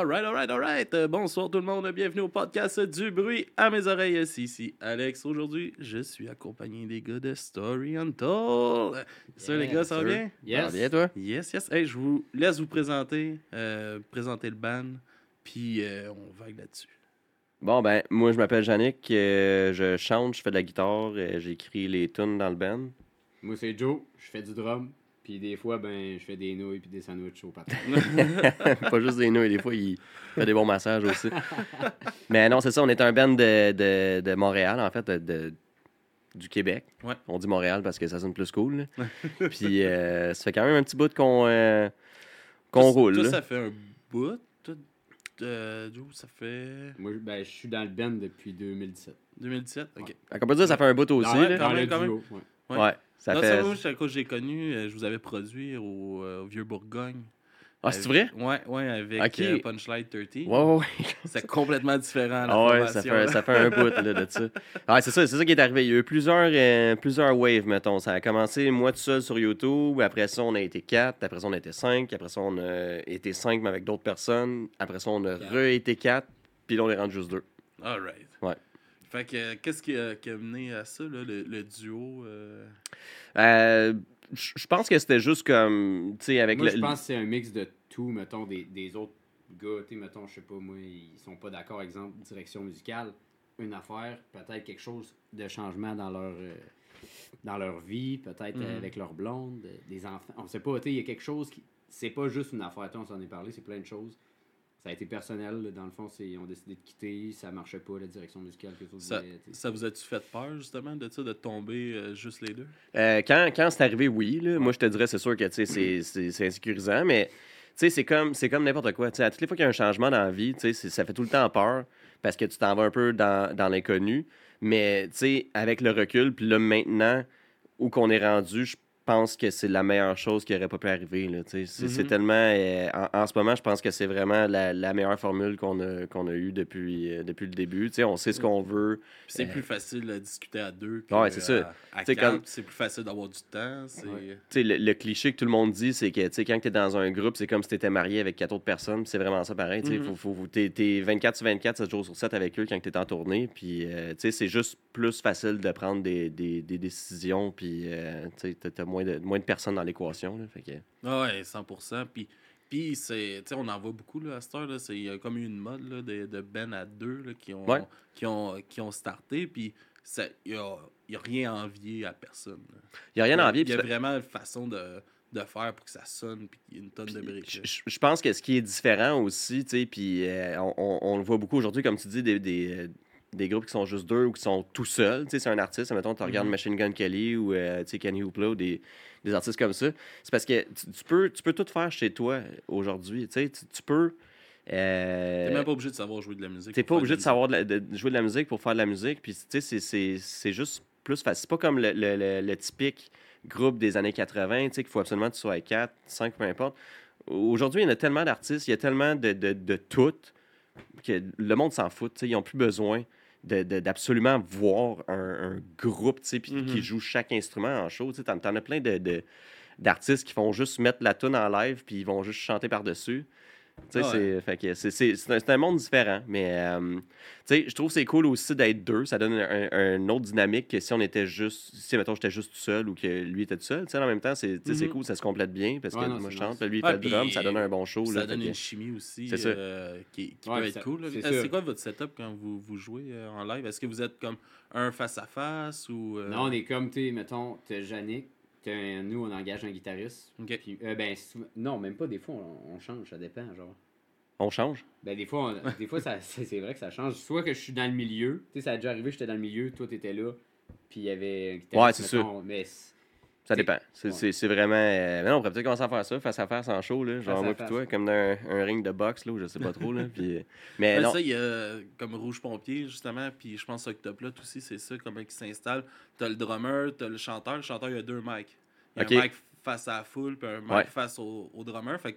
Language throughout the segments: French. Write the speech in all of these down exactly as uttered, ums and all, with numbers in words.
Alright, alright, alright. Euh, bonsoir tout le monde, bienvenue au podcast du bruit à mes oreilles. C'est ici Alex. Aujourd'hui, je suis accompagné des gars de Story Untold. Ça, les gars, ça va bien? Yes. Ça va bien, toi? Yes, yes. Hey, je vous laisse vous présenter, euh, présenter le band, puis euh, on vague là-dessus. Bon, ben, moi, je m'appelle Yannick. euh, je chante, je fais de la guitare, euh, j'écris les tunes dans le band. Moi, c'est Joe. Je fais du drum. Puis des fois, ben, je fais des nouilles puis des sandwichs au patin. Pas juste des nouilles, des fois, il fait des bons massages aussi. Mais non, c'est ça, on est un band de, de, de Montréal, en fait, de, de- du Québec. Ouais. On dit Montréal parce que ça sonne plus cool. là. Puis euh, ça fait quand même un petit bout qu'on euh, qu'on Toi, roule. Toi, là. ça fait un bout. Toi, euh, Joe, ça fait Moi, ben, je suis dans le band depuis deux mille dix-sept. deux mille dix-sept? Ok. Fait qu'on peut dire que ça fait un bout aussi. ouais, là. quand Dans même, le quand même. duo, ouais. Ouais. Ouais, ça non, fait... ça, moi, je- quand j'ai connu, euh, je vous avais produit au, euh, au Vieux-Bourgogne. Ah, c'est Avec- vrai? Ouais, ouais, avec Ok. euh, Punchlight treize. Ouais, ouais, ouais. C'est complètement différent, la Ah ouais, ça formation. fait, ça fait un bout là, de ça. Ah, c'est ça, c'est ça qui est arrivé. Il y a eu plusieurs, euh, plusieurs waves, mettons. Ça a commencé moi tout seul sur YouTube. Après ça, on a été quatre. Après ça, on a été cinq. Après ça, on a été cinq, mais avec d'autres personnes. Après ça, on a Quatre. re-été quatre. Puis là, on est rendu juste deux. All right. Ouais. Fait que, euh, qu'est-ce qui a, qui a mené à ça, là, le, le duo? euh? Euh, Je je pense que c'était juste comme, tu sais, avec Moi, le... je pense que c'est un mix de tout, mettons, des, des autres gars, tu sais, mettons, je sais pas, moi, ils sont pas d'accord, exemple, direction musicale, une affaire, peut-être quelque chose de changement dans leur, euh, dans leur vie, peut-être Mhm. euh, avec leur blonde, euh, des enfants, on sait pas, tu sais, il y a quelque chose qui, c'est pas juste une affaire, tu sais, on s'en est parlé, c'est plein de choses. Ça a été personnel, là, dans le fond, c'est, ils ont décidé de quitter, ça marchait pas, la direction musicale que Ça, voulaient, tu sais. ça vous a-tu fait peur, justement, de ça, de tomber euh, juste les deux? Euh, quand quand c'est arrivé, oui. Là, moi, je te dirais, c'est sûr que tu sais, c'est- c'est c'est insécurisant, mais tu sais, c'est comme, c'est comme n'importe quoi. Tu sais, à toutes les fois qu'il y a un changement dans la vie, tu sais, c'est- ça fait tout le temps peur parce que tu t'en vas un peu dans, dans l'inconnu. Mais tu sais, avec le recul, puis là, maintenant, où qu'on est rendu, je pense que c'est la meilleure chose qui aurait pas pu arriver. Là, tu sais. c'est c'est Mhm. tellement... euh, en, en ce moment, je pense que c'est vraiment la, la meilleure formule qu'on a, qu'on a eue depuis, euh, depuis le début. Tu sais, on sait ce qu'on veut. Puis c'est Euh, plus facile de discuter à deux que Ouais, c'est ça. à, à T'sais, quatre, comme- c'est plus facile d'avoir du temps. C'est... Ouais. Tu sais, le, le cliché que tout le monde dit, c'est que tu sais, quand tu es dans un groupe, c'est comme si tu étais marié avec quatre autres personnes. Puis c'est vraiment ça pareil. Tu sais, Mhm. faut, faut, t'es, t'es vingt-quatre sur vingt-quatre, sept jours sur sept avec eux quand tu es en tournée. Puis euh, tu sais, c'est juste plus facile de prendre des, des, des décisions. Puis euh, tu as moins de, moins de personnes dans l'équation. Là, fait que... Ah ouais, cent pour cent. Puis, puis c'est, tu sais, on en voit beaucoup là, à cette heure. Là, c'est, il y a comme eu une mode là, de, de Ben à deux là, qui, ont, Ouais. qui, ont, qui ont starté. Puis ça- il n'y a, il y a rien à envier à personne. là. Il n'y a rien à envier. Il y a puis vraiment une façon de, de faire pour que ça sonne puis qu'il y ait une tonne de Puis, briques. Je, là. je- je pense que ce qui est différent aussi, tu sais, puis euh, on, on- on le voit beaucoup aujourd'hui, comme tu dis, des, des, euh, des groupes qui sont juste deux ou qui sont tout seuls. Tu sais, c'est un artiste, mettons, tu regardes Mhm. Machine Gun Kelly ou euh, tu sais, Kenny Hoopla ou des, des artistes comme ça. C'est parce que tu, tu peux, tu peux tout faire chez toi aujourd'hui. Tu sais, tu, tu peux. euh, T'es même pas obligé de savoir jouer de la musique. T'es pour pas faire obligé de savoir de, la- de jouer de la musique pour faire de la musique. Puis, tu sais, c'est- c'est c'est juste plus facile. C'est pas comme le, le- le- le typique groupe des années quatre-vingts, tu sais, qu'il faut absolument que tu sois à quatre, cinq, peu importe. Aujourd'hui, il y en a tellement d'artistes, il y a tellement de, de, de tout que le monde s'en fout. Tu sais, ils n'ont plus besoin de- de- d'absolument voir un, un groupe, tu sais, puis Mhm. qui joue chaque instrument en show. Tu sais, t'en, t'en as plein de, de- d'artistes qui font juste mettre la tune en live puis ils vont juste chanter par-dessus. Tu sais, Ah ouais. c'est, fait que c'est, c'est, c'est un, c'est un monde différent, mais euh, tu sais, je trouve que c'est cool aussi d'être deux. Ça donne un, un- une autre dynamique que si on était juste, si mettons j'étais juste tout seul ou que lui était tout seul. Tu sais, en même temps, c'est, tu sais, c'est Mhm. cool, ça se complète bien parce que Ouais, non, moi c'est je chante, nice. puis lui il Ouais, fait le drum, puis ça donne un bon show. Ça là, donne fait que- une chimie aussi C'est ça. euh, qui, qui Ouais, peut être ça- cool. là. c'est Euh, C'est ça. quoi votre setup quand vous, vous jouez euh, en live? Est-ce que vous êtes comme un face-à-face ou... euh, Non, on est comme, tu sais, mettons, t'as Yannick, t'as un- nous, on engage un guitariste. Ok. Puis, euh, ben, sou- non, même pas, des fois, on, on change, ça dépend, genre. On change. Ben, des fois, on- des fois ça, c'est c'est vrai que ça change. Soit que je suis dans le milieu, tu sais, ça a déjà arrivé, j'étais dans le milieu, toi, t'étais là, puis il y avait un guitariste, Ouais, c'est mettons, mais c'est- Ça T'sais, dépend. C'est, ouais. c'est, c'est vraiment. euh, Mais non, on pourrait peut-être commencer à faire ça, face à face en show, là, genre Face à moi pis face. toi, comme dans un, un ring de boxe, là, ou je sais pas trop. Là, puis, euh, Mais Ouais, non. ça, il y a comme Rouge Pompier, justement, puis je pense que Octoplot aussi, c'est ça, comment il s'installe. T'as le drummer, t'as le chanteur. Le chanteur, il y a deux mics. Il y a Ok. un mic face à la foule, puis un mic Ouais. face au, au drummer. Fait que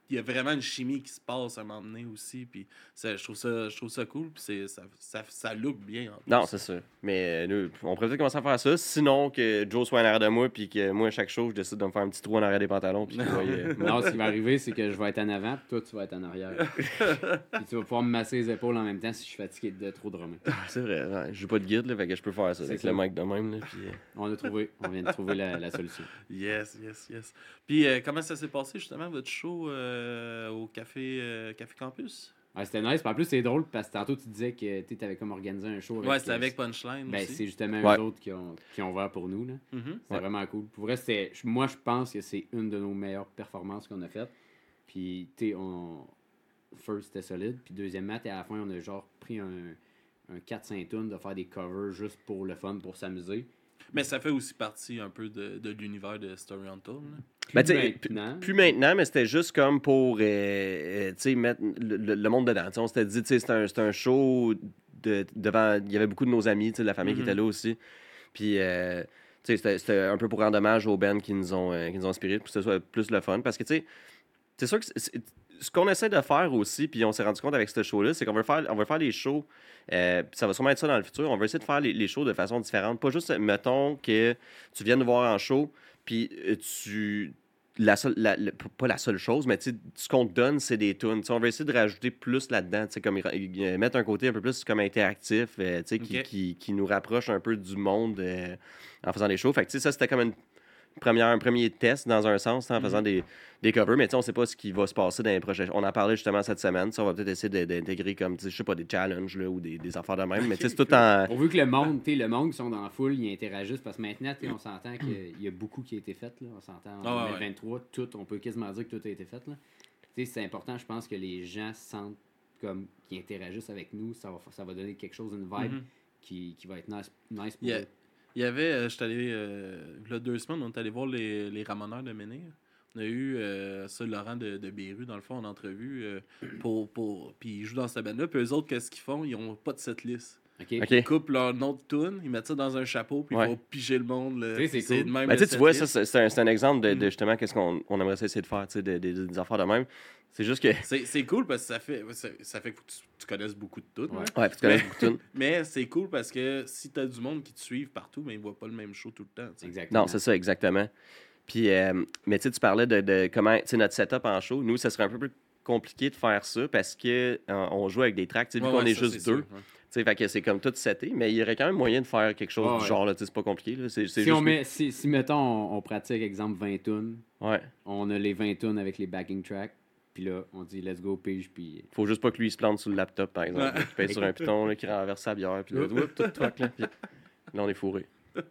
il y a vraiment une chimie qui se passe à un moment donné aussi. Puis ça, je, trouve ça, je trouve ça cool. Puis c'est, ça, ça, ça look bien. En plus. Non, c'est sûr. Mais euh, nous, on pourrait peut-être commencer à faire ça. Sinon, que Joe soit en arrière de moi, puis que moi, à chaque show, je décide de me faire un petit trou en arrière des pantalons. Puis qu'il voie, euh, Non, ce qui va arriver, c'est que je vais être en avant, puis toi, tu vas être en arrière. Puis tu vas pouvoir me masser les épaules en même temps si je suis fatigué de trop drummer. C'est vrai, ouais, j'ai pas de guide, là, fait que je peux faire ça C'est avec ça. le mic de même. Là, puis, euh, On a trouvé, on vient de trouver la, la solution. Yes, yes, yes. Puis euh, comment ça s'est passé justement votre show euh, au café, euh, café Campus? Ouais, c'était nice. Puis en plus, c'est drôle parce que tantôt, tu disais que tu avais comme organisé un show avec. Ouais, c'était euh, avec Punchline Ben, aussi. c'est justement Ouais. eux autres qui ont, qui ont ouvert pour nous. Là. Mhm. C'était Ouais. vraiment cool. Pour vrai, c'était, moi, je pense que c'est une de nos meilleures performances qu'on a faites. Puis, tu sais, on. First, c'était solide. Puis, deuxièmement, à la fin, on a genre pris un, un quatre cinq tonnes de faire des covers juste pour le fun, pour s'amuser. Mais ça fait aussi partie un peu de, de l'univers de Story Untold. là. Ben, tu sais, maintenant. Plus maintenant, mais c'était juste comme pour euh, euh, tu sais, mettre le, le- le monde dedans. Tu sais, on s'était dit, tu sais, c'était un, c'était un show de, devant. Il y avait beaucoup de nos amis, tu sais, de la famille Mhm. qui était là aussi. Puis, euh, tu sais, c'était, c'était un peu pour rendre hommage aux bands qui nous ont, euh, qui nous ont inspirés, pour que ce soit plus le fun. Parce que, tu sais, c'est sûr que c'est- c'est- ce qu'on essaie de faire aussi, puis on s'est rendu compte avec ce show-là, c'est qu'on veut faire, on veut faire les shows, euh, puis ça va sûrement être ça dans le futur, on veut essayer de faire les, les shows de façon différente. Pas juste, mettons, que tu viennes nous voir en show, puis euh, tu... La seule, la- la- pas la seule chose, mais tu sais, ce qu'on te donne, c'est des tunes. Tu sais, on va essayer de rajouter plus là-dedans, tu sais, comme euh, mettre un côté un peu plus comme interactif, euh, tu sais, qui, Ok. qui, qui nous rapproche un peu du monde euh, en faisant des shows. Fait que, tu sais, ça, c'était comme une première, un premier test dans un sens, en faisant des, des covers, mais tu sais, on sait pas ce qui va se passer dans les prochains. On en parlait justement cette semaine, ça, on va peut-être essayer de- d'intégrer comme, tu sais, je sais pas, des challenges là, ou des, des affaires de même, mais tu sais, c'est tout en. Pourvu que le monde, tu sais, le monde qui sont dans la foule, ils interagissent. Parce que maintenant, tu sais, on s'entend qu'il y a beaucoup qui a été fait. Là. On s'entend en Ah ouais, deux mille vingt-trois, tout, on peut quasiment dire que tout a été fait. Là. Tu sais, c'est important, je pense que les gens sentent comme qu'ils interagissent avec nous. Ça va, ça va donner quelque chose, une vibe Mhm. qui, qui va être nice, nice pour Il y a- eux. Il y avait, euh, je suis allé, euh, il y a deux semaines, on est allé voir les, les Ramoneurs de Menhir. On a eu euh, ça, Laurent de, de Béru, dans le fond, en entrevue. Euh, pour, pour... Puis ils jouent dans cette bande-là. Puis eux autres, qu'est-ce qu'ils font? Ils ont pas de setlist. OK? Ok. Ils coupent leur nom de tune, ils mettent ça dans un chapeau, puis Ouais. ils vont piger le monde. Là. Tu sais, c'est cool. de même Ben, le tu sais, tu vois, ça, setlist. c'est c'est un, c'est un exemple de, de Mm. justement qu'est-ce qu'on on aimerait essayer de faire, tu sais, de- de- des affaires de même. C'est juste que. C'est, c'est cool parce que ça fait, ça, ça fait que tu, tu connaisses beaucoup de tunes. Ouais. là. Ouais, puis tu connais Mais- beaucoup de tunes. Mais c'est cool parce que si t'as du monde qui te suivent partout, ben ils voient pas le même show tout le temps. tu sais. Exactement. Non, c'est ça, exactement. Puis, euh, mais tu sais, tu parlais de, de comment, tu sais, notre setup en show. Nous, ça serait un peu plus compliqué de faire ça parce que euh, on joue avec des tracks, tu sais, vu Ouais, qu'on ouais, est ça, juste c'est deux. sûr, ouais. Tu sais, fait que c'est comme tout seté, mais il y aurait quand même moyen de faire quelque chose Ouais, du ouais. genre, là, tu sais, c'est pas compliqué, là. C'est c'est Si, juste. on met, si, si, mettons, on, on pratique, exemple, vingt tunes, Ouais. on a les vingt tunes avec les backing tracks, puis là, on dit let's go, pige, puis Faut juste pas que lui il se plante sur le laptop, par exemple. Ouais. là, Qu'il pèse sur un piton, là, qui renverse sa bière, puis là, whoop, tout troc, là. Puis là, on est fourré.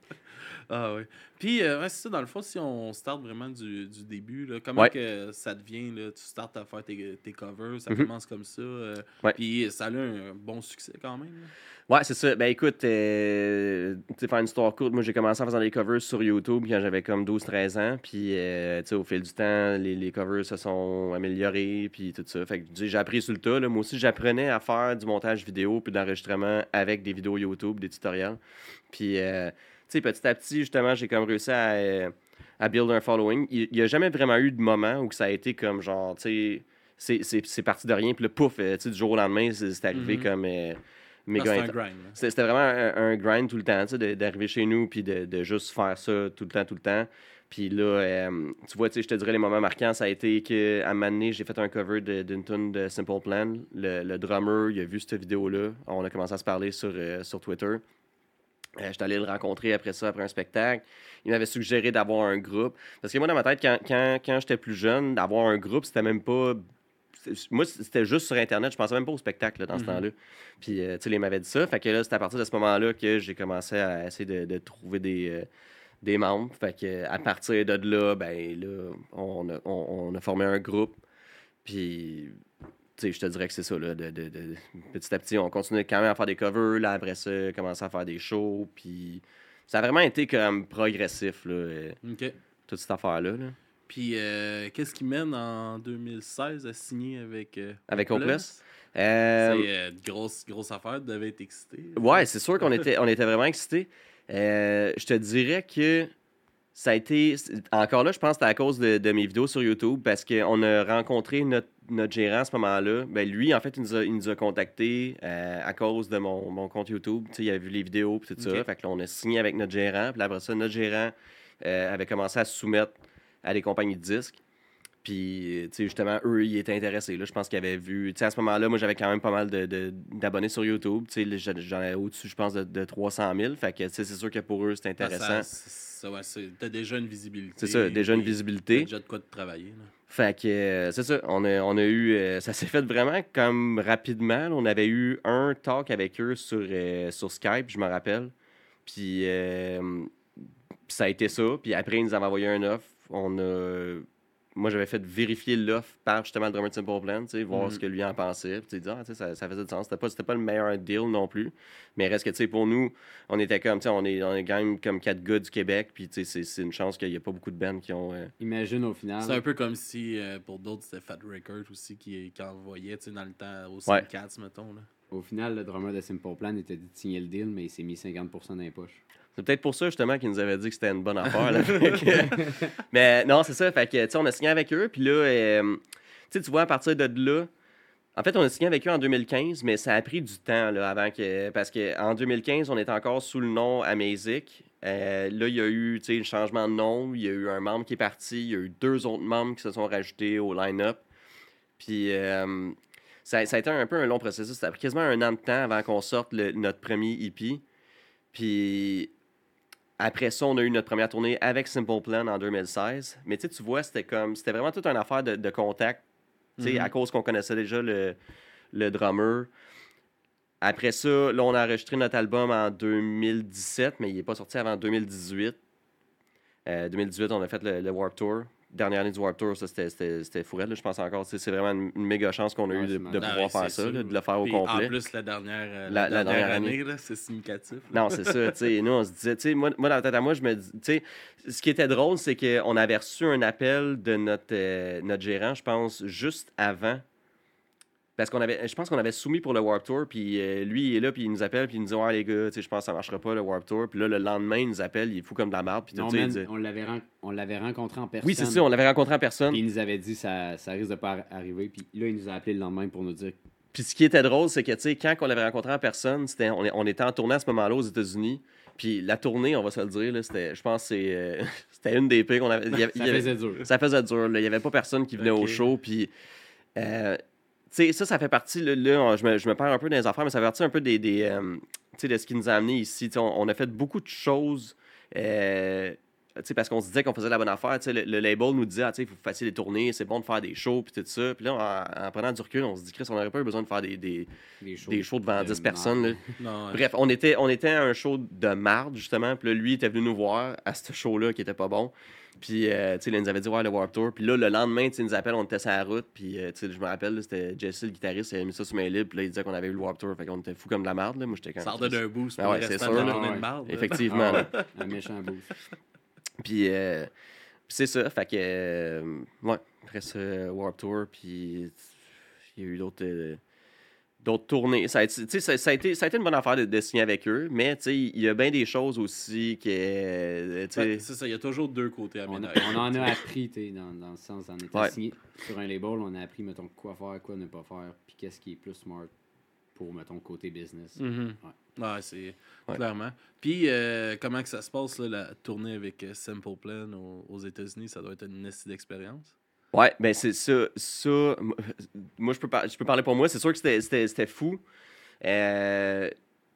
Ah ouais. Puis, euh, ouais, c'est ça, dans le fond, si on start vraiment du, du début, là, comment Ouais. que ça devient, là, tu startes à faire tes, tes covers, ça Mhm. commence comme ça, euh, Ouais. puis ça a eu un bon succès quand même. là. Ouais, c'est ça. Ben écoute, euh, tu sais, faire une histoire courte, moi j'ai commencé en faisant des covers sur YouTube quand j'avais comme douze treize ans. Puis, euh, tu sais, au fil du temps, les, les covers se sont améliorés, puis tout ça. Fait que tu sais, j'ai appris sur le tas. Là. Moi aussi, j'apprenais à faire du montage vidéo, puis d'enregistrement avec des vidéos YouTube, des tutoriels. Puis, euh, tu sais, petit à petit, justement, j'ai comme réussi à, euh, à build un following. Il n'y a jamais vraiment eu de moment où que ça a été comme genre, tu sais, c'est- c'est c'est parti de rien, puis là, pouf, euh, tu sais, du jour au lendemain, c'est c'est arrivé Mhm. comme euh, Ah, méga c'est un intense. grind. là. C'était c'était vraiment un, un grind tout le temps, tu sais, de- d'arriver chez nous puis de, de juste faire ça tout le temps, tout le temps. Puis là, euh, tu vois, tu sais, je te dirais, les moments marquants, ça a été qu'à un moment donné, j'ai fait un cover de- d'une tune de Simple Plan. Le, le drummer, il a vu cette vidéo-là. On a commencé à se parler sur, euh, sur Twitter. Euh, J'étais allé le rencontrer après ça, après un spectacle. Il m'avait suggéré d'avoir un groupe. Parce que moi, dans ma tête, quand, quand, quand j'étais plus jeune, d'avoir un groupe, c'était même pas... c'est- Moi, c'était juste sur Internet. Je pensais même pas au spectacle là, dans ce Mhm. temps-là. Puis, euh, tu sais, il m'avait dit ça. Fait que là, c'est à partir de ce moment-là que j'ai commencé à essayer de, de trouver des, euh, des membres. Fait que à partir de là, ben là, on a, on, on a formé un groupe. Puis, tu sais, je te dirais que c'est ça, là, de, de- de- petit à petit, on continuait quand même à faire des covers, là, après ça, commencer à faire des shows, puis ça a vraiment été comme progressif, là, euh, OK. toute cette affaire-là, là. Puis, euh, qu'est-ce qui mène en deux mille seize à signer avec euh, Avec Hopeless? Hopeless? Euh, C'est euh, une grosse, grosse affaire, tu devais être excité. ouais, c'est sûr qu'on était, on était vraiment excités. Euh, je te dirais que ça a été... Encore là, je pense que c'était à cause de, de mes vidéos sur YouTube, parce qu'on a rencontré notre, notre gérant à ce moment-là. Ben, lui, en fait, il nous a, il nous a contactés euh, à cause de mon, mon compte YouTube. Tu sais, il avait vu les vidéos et tout ça. Ok. Fait que là, on a signé avec notre gérant. Puis là, après ça, notre gérant euh, avait commencé à se soumettre à des compagnies de disques. Puis, tu sais, justement, eux, ils étaient intéressés. Là, je pense qu'ils avaient vu... Tu sais, à ce moment-là, moi, j'avais quand même pas mal de, de- d'abonnés sur YouTube. Tu sais, j'en j'en avais au-dessus, je pense, de, de trois cent mille. Fait que, tu sais, c'est sûr que pour eux, c'était Ah, intéressant. ça, ça, ouais, c'est- t'as déjà une visibilité. C'est ça, déjà une puis visibilité. T'as déjà de quoi de travailler. Là. Fait que, euh, c'est ça, on a, on a eu... euh, ça s'est fait vraiment comme rapidement. Là. On avait eu un talk avec eux sur, euh, sur Skype, je me rappelle. Puis, euh, ça a été ça. Puis après, ils nous avaient envoyé un offre. On a... Moi, j'avais fait vérifier l'offre par justement le drummer de Simple Plan, tu sais, voir Mhm. ce que lui en pensait. Puis, tu sais, ah, tu sais, ça, ça faisait du sens. C'était pas, c'était pas le meilleur deal non plus. Mais reste que, tu sais, pour nous, on était comme, tu sais, on est, on est quand même comme quatre gars du Québec. Puis, tu sais, c'est, c'est une chance qu'il n'y a pas beaucoup de bands qui ont. euh, Imagine au final. C'est un peu comme si, euh, pour d'autres, c'était Fat Record aussi qui, qui envoyait, tu sais, dans le temps, au Ouais. Simcats, mettons. Là. Au final, le drummer de Simple Plan était dit de signer le deal, mais il s'est mis cinquante pour cent dans les poches. C'est peut-être pour ça, justement, qu'ils nous avaient dit que c'était une bonne affaire. Là. Fait que- Mais non, c'est ça. Fait que, tu sais, on a signé avec eux. Puis là, euh, tu sais, tu vois, à partir de là, en fait, on a signé avec eux en deux mille quinze, mais ça a pris du temps là, avant que. Parce qu'en deux mille quinze, on était encore sous le nom Amazic. Euh, là, il y a eu tu sais, un changement de nom. Il y a eu un membre qui est parti. Il y a eu deux autres membres qui se sont rajoutés au line-up. Puis. euh, ça, ça a été un peu un long processus. Ça a pris quasiment un an de temps avant qu'on sorte le- notre premier E P. Puis après ça, on a eu notre première tournée avec Simple Plan en deux mille seize. Mais tu sais, tu vois, c'était comme c'était vraiment toute une affaire de, de contact. Tu sais, Mhm. à cause qu'on connaissait déjà le, le drummer. Après ça, là, on a enregistré notre album en deux mille dix-sept, mais il n'est pas sorti avant deux mille dix-huit. Euh, deux mille dix-huit, on a fait le, le Warped Tour. Dernière année du Warped Tour, ça, c'était, c'était, c'était fourette, là, je pense encore. Tu sais, c'est vraiment une, une méga chance qu'on a Ouais, eu de, c'est de malade. Ah pouvoir ouais, faire c'est ça, sûr. là, de le faire au Puis, complet. En plus, la dernière, euh, La- la la dernière, dernière année, année. là, c'est significatif. là. Non, c'est ça. Tu sais, nous, on se disait, tu sais, moi, moi, dans la tête à moi, je me dis, tu sais, ce qui était drôle, c'est qu'on avait reçu un appel de notre, euh, notre gérant, je pense, juste avant. Parce qu'on avait, je pense qu'on avait soumis pour le Warped Tour, puis euh, lui, il est là, puis il nous appelle, puis il nous dit, ouais, les gars, tu sais, je pense que ça marchera pas, le Warped Tour. Puis là, le lendemain, il nous appelle, il est fou comme de la merde, puis tout Non, ça, il man, dit- on l'avait, ren- on l'avait rencontré en personne. Oui, c'est ça, on l'avait rencontré en personne. Puis il nous avait dit ça, ça risque de pas arriver. Puis là, il nous a appelé le lendemain pour nous dire Puis ce qui était drôle, c'est que, tu sais, quand on l'avait rencontré en personne, c'était, on, est- on était en tournée à ce moment-là aux États-Unis. Puis la tournée, on va se le dire, là, c'était, je pense que c'est, euh, c'était une des pires qu'on avait. il y avait- ça il y avait- faisait dur. Ça faisait dur. là. Il n'y avait pas personne qui venait Ok. au show. Puis, euh, tu sais, ça, ça fait partie. Là, là, on- je, me, je me perds un peu dans les affaires, mais ça fait partie un peu des, des, euh, tu sais, de ce qui nous a amené ici. Tu sais, On, on a fait beaucoup de choses. euh, tu sais, parce qu'on se disait qu'on faisait la bonne affaire. Tu sais, Le, le label nous disait, ah, tu sais, il faut que vous fassiez des tournées, c'est bon de faire des shows, puis tout ça. Puis là, en, en prenant du recul, on se dit, Chris, on n'aurait pas eu besoin de faire des, des, Des shows, des shows devant de dix personnes. là. Non, ouais. Bref, on était, on était à un show de marde, justement. Puis là, lui, il était venu nous voir à ce show-là qui était pas bon. Puis, euh, tu sais, il nous avait dit, ouais, le Warped Tour. Puis là, le lendemain, tu sais, il nous appelle, on était sur la route. Puis, euh, tu sais, je me rappelle, là, c'était Jesse, le guitariste, il avait mis ça sur mes livres. Puis là, il disait qu'on avait eu le Warped Tour. Fait qu'on était fou comme de la merde, là. Moi, j'étais quand Ça redonne un boost Ah pour ouais, le c'est restant sûr, de la là. journée Ouais. de marde. là. Effectivement. là. Un méchant boost. Puis, euh, puis c'est ça. Fait que, euh, ouais, après ça, euh, Warped Tour. Puis, il y a eu d'autres. euh, d'autres tournées. Ça a, été, tu sais, ça, ça a été, ça a été une bonne affaire de, de signer avec eux, mais tu sais, il y a bien des choses aussi qui. euh, tu sais, Ouais, c'est ça, il y a toujours deux côtés à On, a- ménager. on en a appris, tu sais, dans, dans le sens, en étant Ouais. signé sur un label, on a appris, mettons, quoi faire, quoi ne pas faire, puis qu'est-ce qui est plus smart pour, mettons, côté business. Mhm. Ouais. Ouais, c'est Ouais. clairement. Puis, euh, comment que ça se passe, là, la tournée avec euh, Simple Plan aux, aux États-Unis? Ça doit être une nestie d'expérience. Ouais, ben c'est ça. ça m- moi, je peux, par- je peux parler pour moi. C'est sûr que c'était- c'était c'était fou. Euh,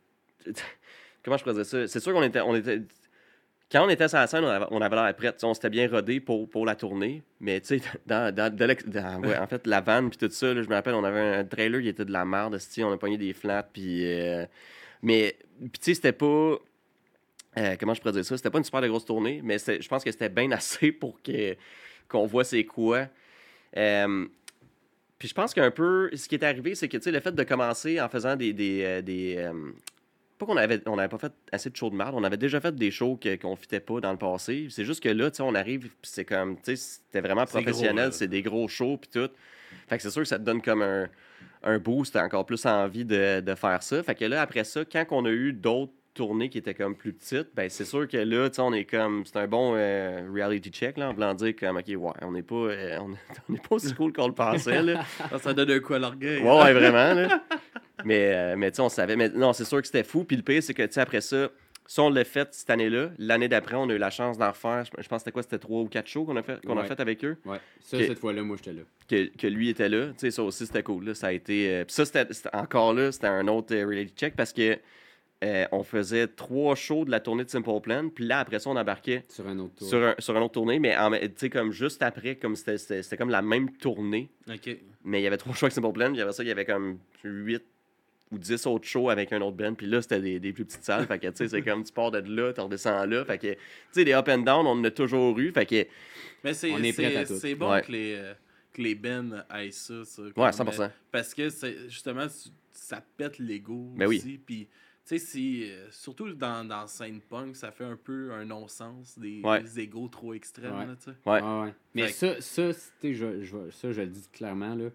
comment je pourrais dire ça? C'est sûr qu'on était, on était. Quand on était sur la scène, on avait, on avait l'air prêt. Tu sais, On s'était bien rodé pour, pour la tournée. Mais tu sais, dans, dans, de l'ex- dans- ouais, en fait, la vanne puis tout ça, là, je me rappelle, on avait un trailer qui était de la merde. esti, On a pogné des flats. Puis. euh, mais, puis tu sais, c'était pas. euh, comment je pourrais dire ça? C'était pas une super de grosse tournée, mais c'était- je pense que c'était bien assez pour que, qu'on voit c'est quoi. Euh, puis je pense qu'un peu, ce qui est arrivé, c'est que tu sais, le fait de commencer en faisant des. des, euh, des euh, pas qu'on avait, on n'avait pas fait assez de shows de merde, on avait déjà fait des shows que- qu'on ne fitait pas dans le passé. C'est juste que là, tu sais, on arrive, puis c'est comme, tu sais, c'était vraiment C'est gros, professionnel, là. c'est des gros shows, puis tout. Fait que c'est sûr que ça te donne comme un, un boost, t'as encore plus envie de, de faire ça. Fait que là, après ça, quand on a eu d'autres tournée qui était comme plus petite, ben c'est sûr que là, tu sais, on est comme, c'est un bon euh, reality check, là, en voulant dire comme, OK, ouais, on n'est pas, euh, on on n'est pas aussi cool qu'on le pensait, là. Ça donne un coup à l'orgueil. Ouais, ouais, vraiment, là. Mais, euh, mais tu sais, on savait, mais non, c'est sûr que c'était fou. Puis le pire, c'est que, tu sais, après ça, si on l'a fait cette année-là, l'année d'après, on a eu la chance d'en refaire. Je, je pense que c'était quoi? C'était trois ou quatre shows qu'on a fait, qu'on Ouais. a fait avec eux. Ouais. Ça, Que- cette fois-là, moi, j'étais là. Que, que lui était là. Tu sais, ça aussi, c'était cool. Là. Ça a été. euh, Puis ça, c'était, c'était- encore là, c'était un autre euh, reality check parce que euh, on faisait trois shows de la tournée de Simple Plan. Puis là, après ça, on embarquait Sur un autre tour. sur un, sur une autre tournée. Mais en- tu sais, comme juste après, comme c'était, c'était, c'était comme la même tournée. OK. Mais il y avait trois shows avec Simple Plan. Puis après ça, il y avait comme huit ou dix autres shows avec un autre band. Puis là, c'était des, des plus petites salles. Fait que, tu sais, c'est comme tu pars de là, tu redescends là. Fait que, tu sais, des up and down, on en a toujours eu. Fait que, Mais c'est, On est prêt à c'est, tout. c'est bon Ouais. que les, euh, que les bands aillent ça. ça ouais, comme, cent pour cent. euh, parce que c'est, justement, c- ça pète l'ego Ben oui. aussi. Puis, tu sais, si, euh, surtout dans, dans scène punk, ça fait un peu un non-sens, des, Ouais. des égos trop extrêmes. Ouais. Là, tu sais. Ouais. Ouais, ouais. Mais Fait ça, ça, c'était- je, je, ça, je le dis clairement, là.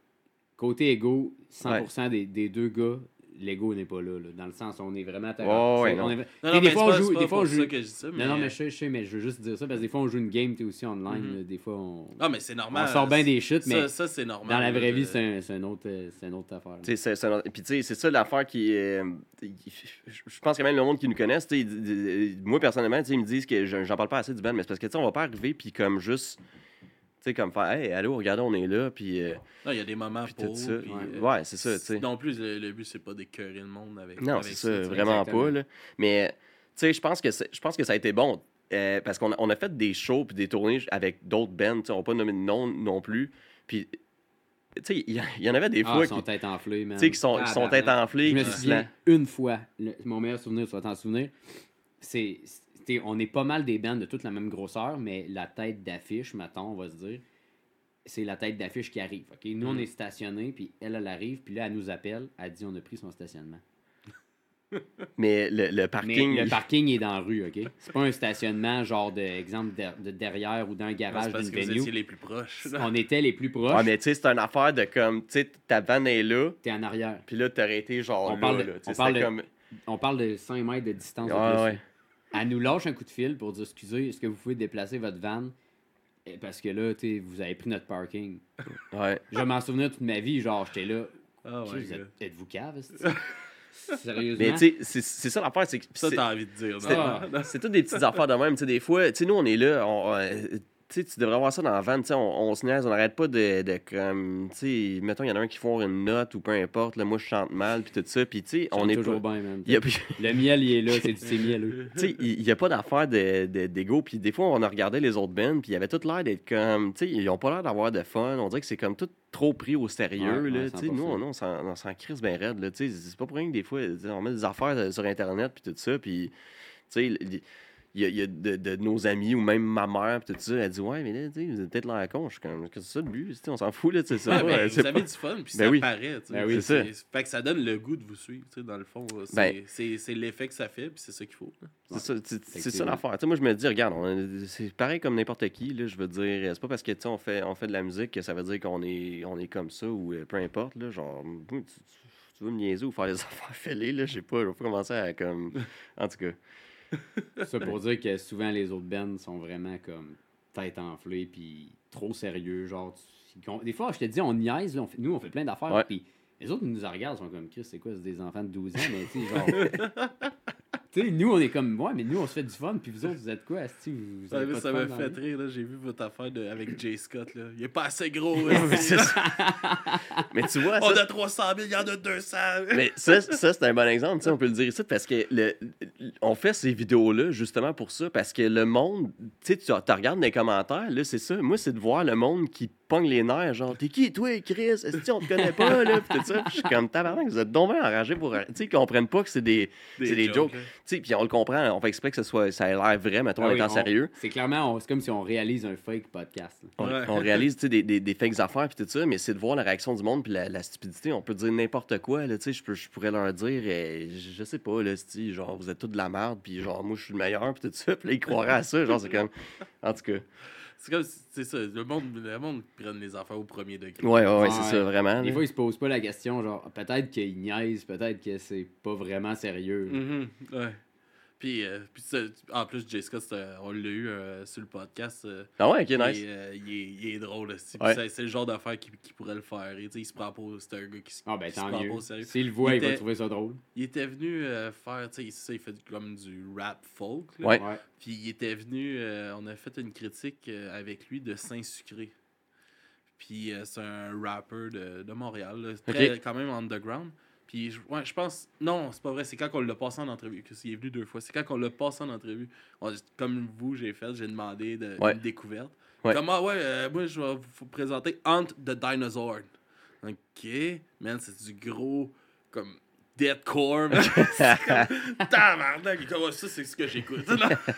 Côté ego, cent pour cent des, des deux gars, l'ego n'est pas là, là. Dans le sens, on est vraiment... Ouais, ouais, on non. est- Non, Tu non, sais, des mais fois, c'est on pas- joue... c'est pas Des fois, on pour joue... ça que je dis ça. Mais... Non, non, mais je sais, je sais, mais je veux juste dire ça, parce que des fois, on joue une game, t'es aussi online, Mhm. là. Des fois, on... Ah, mais c'est normal. On sort bien des shit, mais Ça, ça c'est normal. dans la vraie là, vie, de- c'est un, c'est un autre, euh, c'est une autre affaire. là. Tu sais, c'est, c'est un- puis tu sais, c'est ça l'affaire qui. euh, il- je je pense que même le monde qui nous connaisse, tu sais, il- il- moi personnellement, tu sais, ils me disent que je- j'en parle pas assez du band, mais c'est parce que tu sais, on va pas arriver puis comme juste. Tu sais, comme faire, hey, allô, regardez, on est là, puis. euh, Non, il y a des moments puis pour. tout ça. puis, Ouais, euh, ouais, c'est ça, tu sais. Non plus, le, le but, c'est pas d'écœurer le monde avec, Non, avec c'est ça, tu sais. vraiment Exactement. pas, là. Mais, tu sais, je pense que c'est- je pense que ça a été bon. euh, parce qu'on a, on a fait des shows puis des tournées avec d'autres bands, tu sais, on va pas nommer de nom non plus. Puis, tu sais, il y, il y en avait des Ah, fois ils sont qui, tête enflée, man. tu sais, qui sont, qui sont tête Tabarnak. enflées. Je me qui se souviens une fois, le- mon meilleur souvenir, tu vas t'en souvenir, c'est, c'est- on est pas mal des bandes de toute la même grosseur, mais la tête d'affiche, mettons, on va se dire, c'est la tête d'affiche qui arrive. ok? Nous, on Mm. est stationnés, puis elle, elle arrive, puis là, elle nous appelle, elle dit on a pris son stationnement. Mais le, le parking. Mais le parking est dans la rue, OK? C'est pas un stationnement, genre, de, exemple, de, de derrière ou d'un Non, c'est garage parce d'une que vous venue. étiez les plus proches. là. On était les plus proches, Ouais, mais tu sais, c'est une affaire de comme, tu sais, ta vanne est là, t'es en arrière. puis là, t'aurais été genre On là, parle de- là. Tu sais, on parle c'était de- comme... On parle de cinq mètres de distance. de Ouais, plus. ouais. Elle nous lâche un coup de fil pour dire excusez, est-ce que vous pouvez déplacer votre van? Eh, Parce que là, tu sais, vous avez pris notre parking. Ouais. Je vais m'en souvenir toute ma vie, genre, j'étais là. Ah ouais, Vous êtes- gars. Êtes-vous cave, esti? Sérieusement? Mais tu sais, c'est c'est ça l'affaire, c'est que... Ça, c'est- t'as envie de dire. c'est- non? Ah. C'est toutes des petites affaires de même, tu sais, des fois, tu sais, nous, on est là, on, euh, tu sais, tu devrais voir ça dans la van, tu sais, on, on se niaise, on n'arrête pas de, de comme, tu sais, mettons, il y en a un qui font une note ou peu importe, là, moi, je chante mal, puis tout ça, puis tu sais, on On est toujours pas... bien, man. il y a- Le miel, il est là, c'est c'est mielleux. Tu sais, il n'y a pas d'affaire de- de- d'ego. Puis des fois, on a regardé les autres bands, puis ils avaient tout l'air d'être comme. Tu sais, ils ont pas l'air d'avoir de fun. On dirait que c'est comme tout trop pris au sérieux. Ouais, là. ouais, Tu sais, nous, cent pour cent. on, on s'en- on s'en crise bien raide. là. Tu sais, c'est pas pour rien que des fois, tu sais, on met des affaires euh, sur Internet, puis tout ça. Puis, tu sais, il il y a, il y a de, de nos amis ou même ma mère, puis tout ça, elle dit ouais, mais là, tu sais, vous êtes peut-être l'air con. Je suis comme, qu'est-ce que c'est ça le but? Tu sais, on s'en fout, là, tu sais ça. Ouais, va, ben, c'est vous avez pas- du fun, puis Ben ça oui. paraît. tu sais. Ben oui, c'est ça. Fait que ça donne le goût de vous suivre, tu sais, dans le fond. là. C'est Ben. c'est- c'est l'effet que ça fait, puis c'est ça qu'il faut. là. C'est ça, c'est- c'est ça Effectivement. l'affaire. Tu sais, moi, je me dis, regarde, on- c'est pareil comme n'importe qui. Là, je veux dire, c'est pas parce que tu sais, on fait, on fait de la musique que ça veut dire qu'on est, on est comme ça ou euh, peu importe. Là, genre, tu, tu- tu veux me niaiser ou faire des affaires fêlées, là, je sais pas, je vais pas commencer à comme. En tout cas. Ça pour dire que souvent, les autres bands sont vraiment comme tête enflée, puis trop sérieux. Genre, tu- ils con- des fois, je te dis, on niaise, là, on fait- nous, on fait plein d'affaires, Ouais. puis les autres, ils nous en regardent, ils sont comme, Chris, c'est quoi, c'est des enfants de douze ans, mais tu sais, genre. Tu sais, nous, on est comme, ouais, mais nous, on se fait du fun, puis vous autres, vous êtes quoi, asti, vous, vous Ça avez m'a pas de ça fun m'a dans fait la vie? rire, là. J'ai vu votre affaire de, avec Jay Scott. Là. Il est pas assez gros. Mais hein. c'est ça. Mais tu vois, On ça, a trois cent mille, il y en a deux cents. mais ça, ça c'est un bon exemple, tu sais, on peut le dire ici, parce que le, on fait ces vidéos-là justement pour ça, parce que le monde, tu sais, tu tu regardes dans les commentaires, là, c'est ça. Moi, c'est de voir le monde qui pogne les nerfs, genre, t'es qui, toi, Chris? Est-ce que on te connaît pas, là? Puis tout ça. Puis je suis comme, tabarnak, vous êtes donc bien enragés pour. Tu sais, ils comprennent pas que c'est des, c'est des jokes. là. Tu sais, puis on le comprend, on fait exprès que ce soit, ça ait l'air vrai, mettons, Ah en oui, étant on- sérieux. C'est clairement, on- c'est comme si on réalise un fake podcast. là. On, Ouais. on réalise tu sais, des, des, des fakes affaires puis tout ça, mais c'est de voir la réaction du monde puis la, la stupidité. On peut dire n'importe quoi. Là, tu sais, je, peux, je pourrais leur dire, euh, je, je sais pas, là, c'ti, genre, vous êtes tous de la merde, puis genre, moi, je suis le meilleur, puis tout ça. Puis là, ils croiraient à ça. Genre, c'est comme. En tout cas. C'est comme, si- c'est ça, le monde, le monde prenne les affaires au premier degré. Ouais, ouais, ouais, Ouais. c'est ça, vraiment. Des là. fois, ils se posent pas la question, genre, peut-être qu'ils niaisent, peut-être que c'est pas vraiment sérieux. Mhm, ouais. Puis, euh, puis ça, en plus, Jessica, c'était- on l'a eu euh, sur le podcast. euh, Ah ouais, ok, il, nice. est, euh, il, est, il est drôle aussi. Ouais. Puis c'est, c'est le genre d'affaire qui, qui pourrait le faire. Et, tu sais, il se prend pas. au- C'est un gars qui, se- Ah ben qui se tant prend mieux. pas au sérieux. S'il le voit, Il il, va était- trouver ça drôle. Il était venu euh, faire, tu sais, ça, il fait comme du rap folk. Là. Ouais. Ouais. Puis il était venu, euh, on a fait une critique euh, avec lui de Saint-Sucré. Puis euh, c'est un rapper de, de Montréal, là, très, Ok. quand même underground. Puis je- ouais, je pense, non, c'est pas vrai, c'est quand on l'a passé en entrevue, que il est venu deux fois. C'est quand on l'a passé en entrevue. On- comme vous, j'ai fait, j'ai demandé de, Ouais. une découverte. Ouais. Comme, ah ouais, euh, moi je vais vous présenter Hunt the Dinosaur. Ok, man, c'est du gros, comme, deathcore. man. C'est comme, tabarnak, comme ça, c'est ce que j'écoute.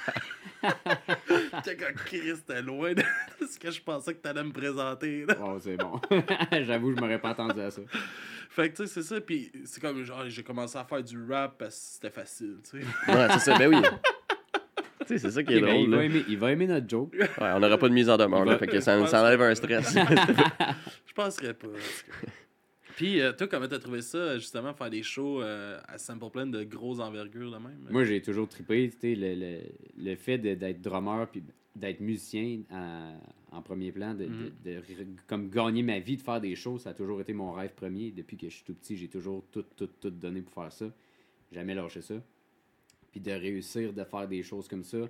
J'étais comme, Chris, t'es loin de ce que je pensais que t'allais me présenter. là. Oh, c'est bon. J'avoue, je m'aurais pas attendu à ça. Fait que, tu sais, c'est ça. Puis c'est comme, genre, j'ai commencé à faire du rap parce que c'était facile, tu sais. Ouais, c'est ça, ben oui. Tu sais, c'est ça qui est Ok, ben, drôle. il, va là. aimer, il va aimer notre joke. Ouais, on n'aura pas de mise en demeure, Il là, va- fait que ça, ça enlève un stress. Je penserais pas. en tout cas. Puis, euh, toi, comment t'as trouvé ça, justement, faire des shows euh, à Simple Plan de grosse envergure, de même? Moi, j'ai toujours trippé, tu sais, le, le, le fait de- d'être drummer puis d'être musicien en, en premier plan, de, Mhm. de, de- comme gagner ma vie, de faire des shows, ça a toujours été mon rêve premier. Depuis que je suis tout petit, j'ai toujours tout, tout, tout donné pour faire ça. Jamais lâché ça. Puis de réussir de faire des choses comme ça,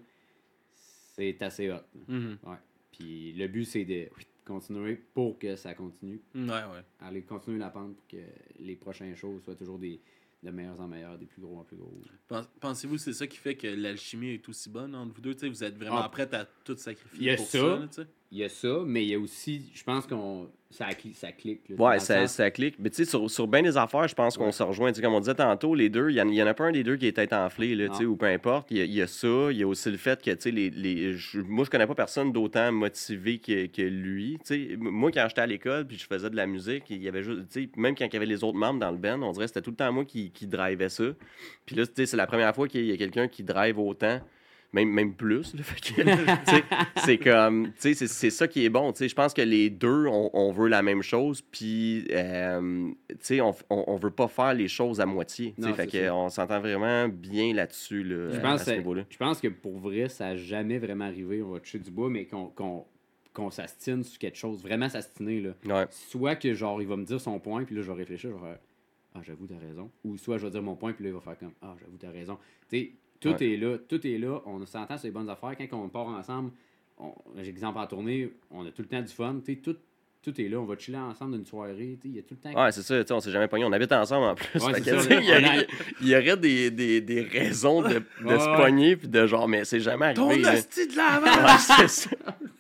c'est assez hot. Mhm. Ouais. Puis le but, c'est de continuer pour que ça continue. Ouais, ouais. Aller continuer la pente pour que les prochains shows soient toujours des, de meilleurs en meilleurs, des plus gros en plus gros. Pens- Pensez-vous que c'est ça qui fait que l'alchimie est aussi bonne entre vous deux? Tu sais, vous êtes vraiment Ah. prêts à tout sacrifier Il y a pour ça. ça, là, tu sais? Il y a ça, mais il y a aussi, je pense qu'on ça, cli- ça clique. là, Ouais, dans le ça, sens- ça clique. Mais tu sais, sur, sur bien des affaires, je pense qu'on Ouais. se rejoint. Tu sais, comme on disait tantôt, les deux, il y, en- il y en a pas un des deux qui est tête enflée, là, tu sais, Non. ou peu importe. Il y, a, il y a ça. Il y a aussi le fait que, tu sais, les, les, je- moi, je connais pas personne d'autant motivé que, que lui. Tu sais, m- moi, quand j'étais à l'école puis je faisais de la musique, il y avait juste, tu sais, même quand il y avait les autres membres dans le band, on dirait que c'était tout le temps moi qui, qui drivais ça. Puis là, tu sais, c'est la première fois qu'il y a quelqu'un qui drive autant. Même, même plus. Là, fait que, tu sais, c'est comme, tu sais, c'est, c'est ça qui est bon. Tu sais, je pense que les deux, on, on veut la même chose, puis, euh, tu sais, on, on, on veut pas faire les choses à moitié. Tu sais, Non, fait c'est que ça. on s'entend vraiment bien là-dessus, là, Je à- pense, à ce que- niveau-là. je pense que pour vrai, ça n'a jamais vraiment arrivé, on va toucher du bois, mais qu'on qu'on qu'on s'astine sur quelque chose, vraiment s'astiner. Là. Ouais. Soit que genre il va me dire son point, puis là je vais réfléchir, je vais faire ah, j'avoue, t'as raison. Ou soit je vais dire mon point, puis là il va faire comme ah, j'avoue, t'as raison. Tu sais, tout Ouais. est là, tout est là, on s'entend sur les bonnes affaires. Quand on part ensemble, on, j'ai exemple en tournée, on a tout le temps du fun, tu sais, tout, tout est là, on va chiller ensemble d'une soirée, tu sais, il y a tout le temps. Ouais, c'est ça, tu sais, on s'est jamais pogné. On habite ensemble en plus. Ouais, Fait c'est que, ça, tu sais, il y, on a- aurait- il y aurait des, des, des raisons de, de Ouais, se ouais. pogner, puis de genre, mais c'est jamais Ton arrivé. là. hostie de la merde! Ouais, c'est ça.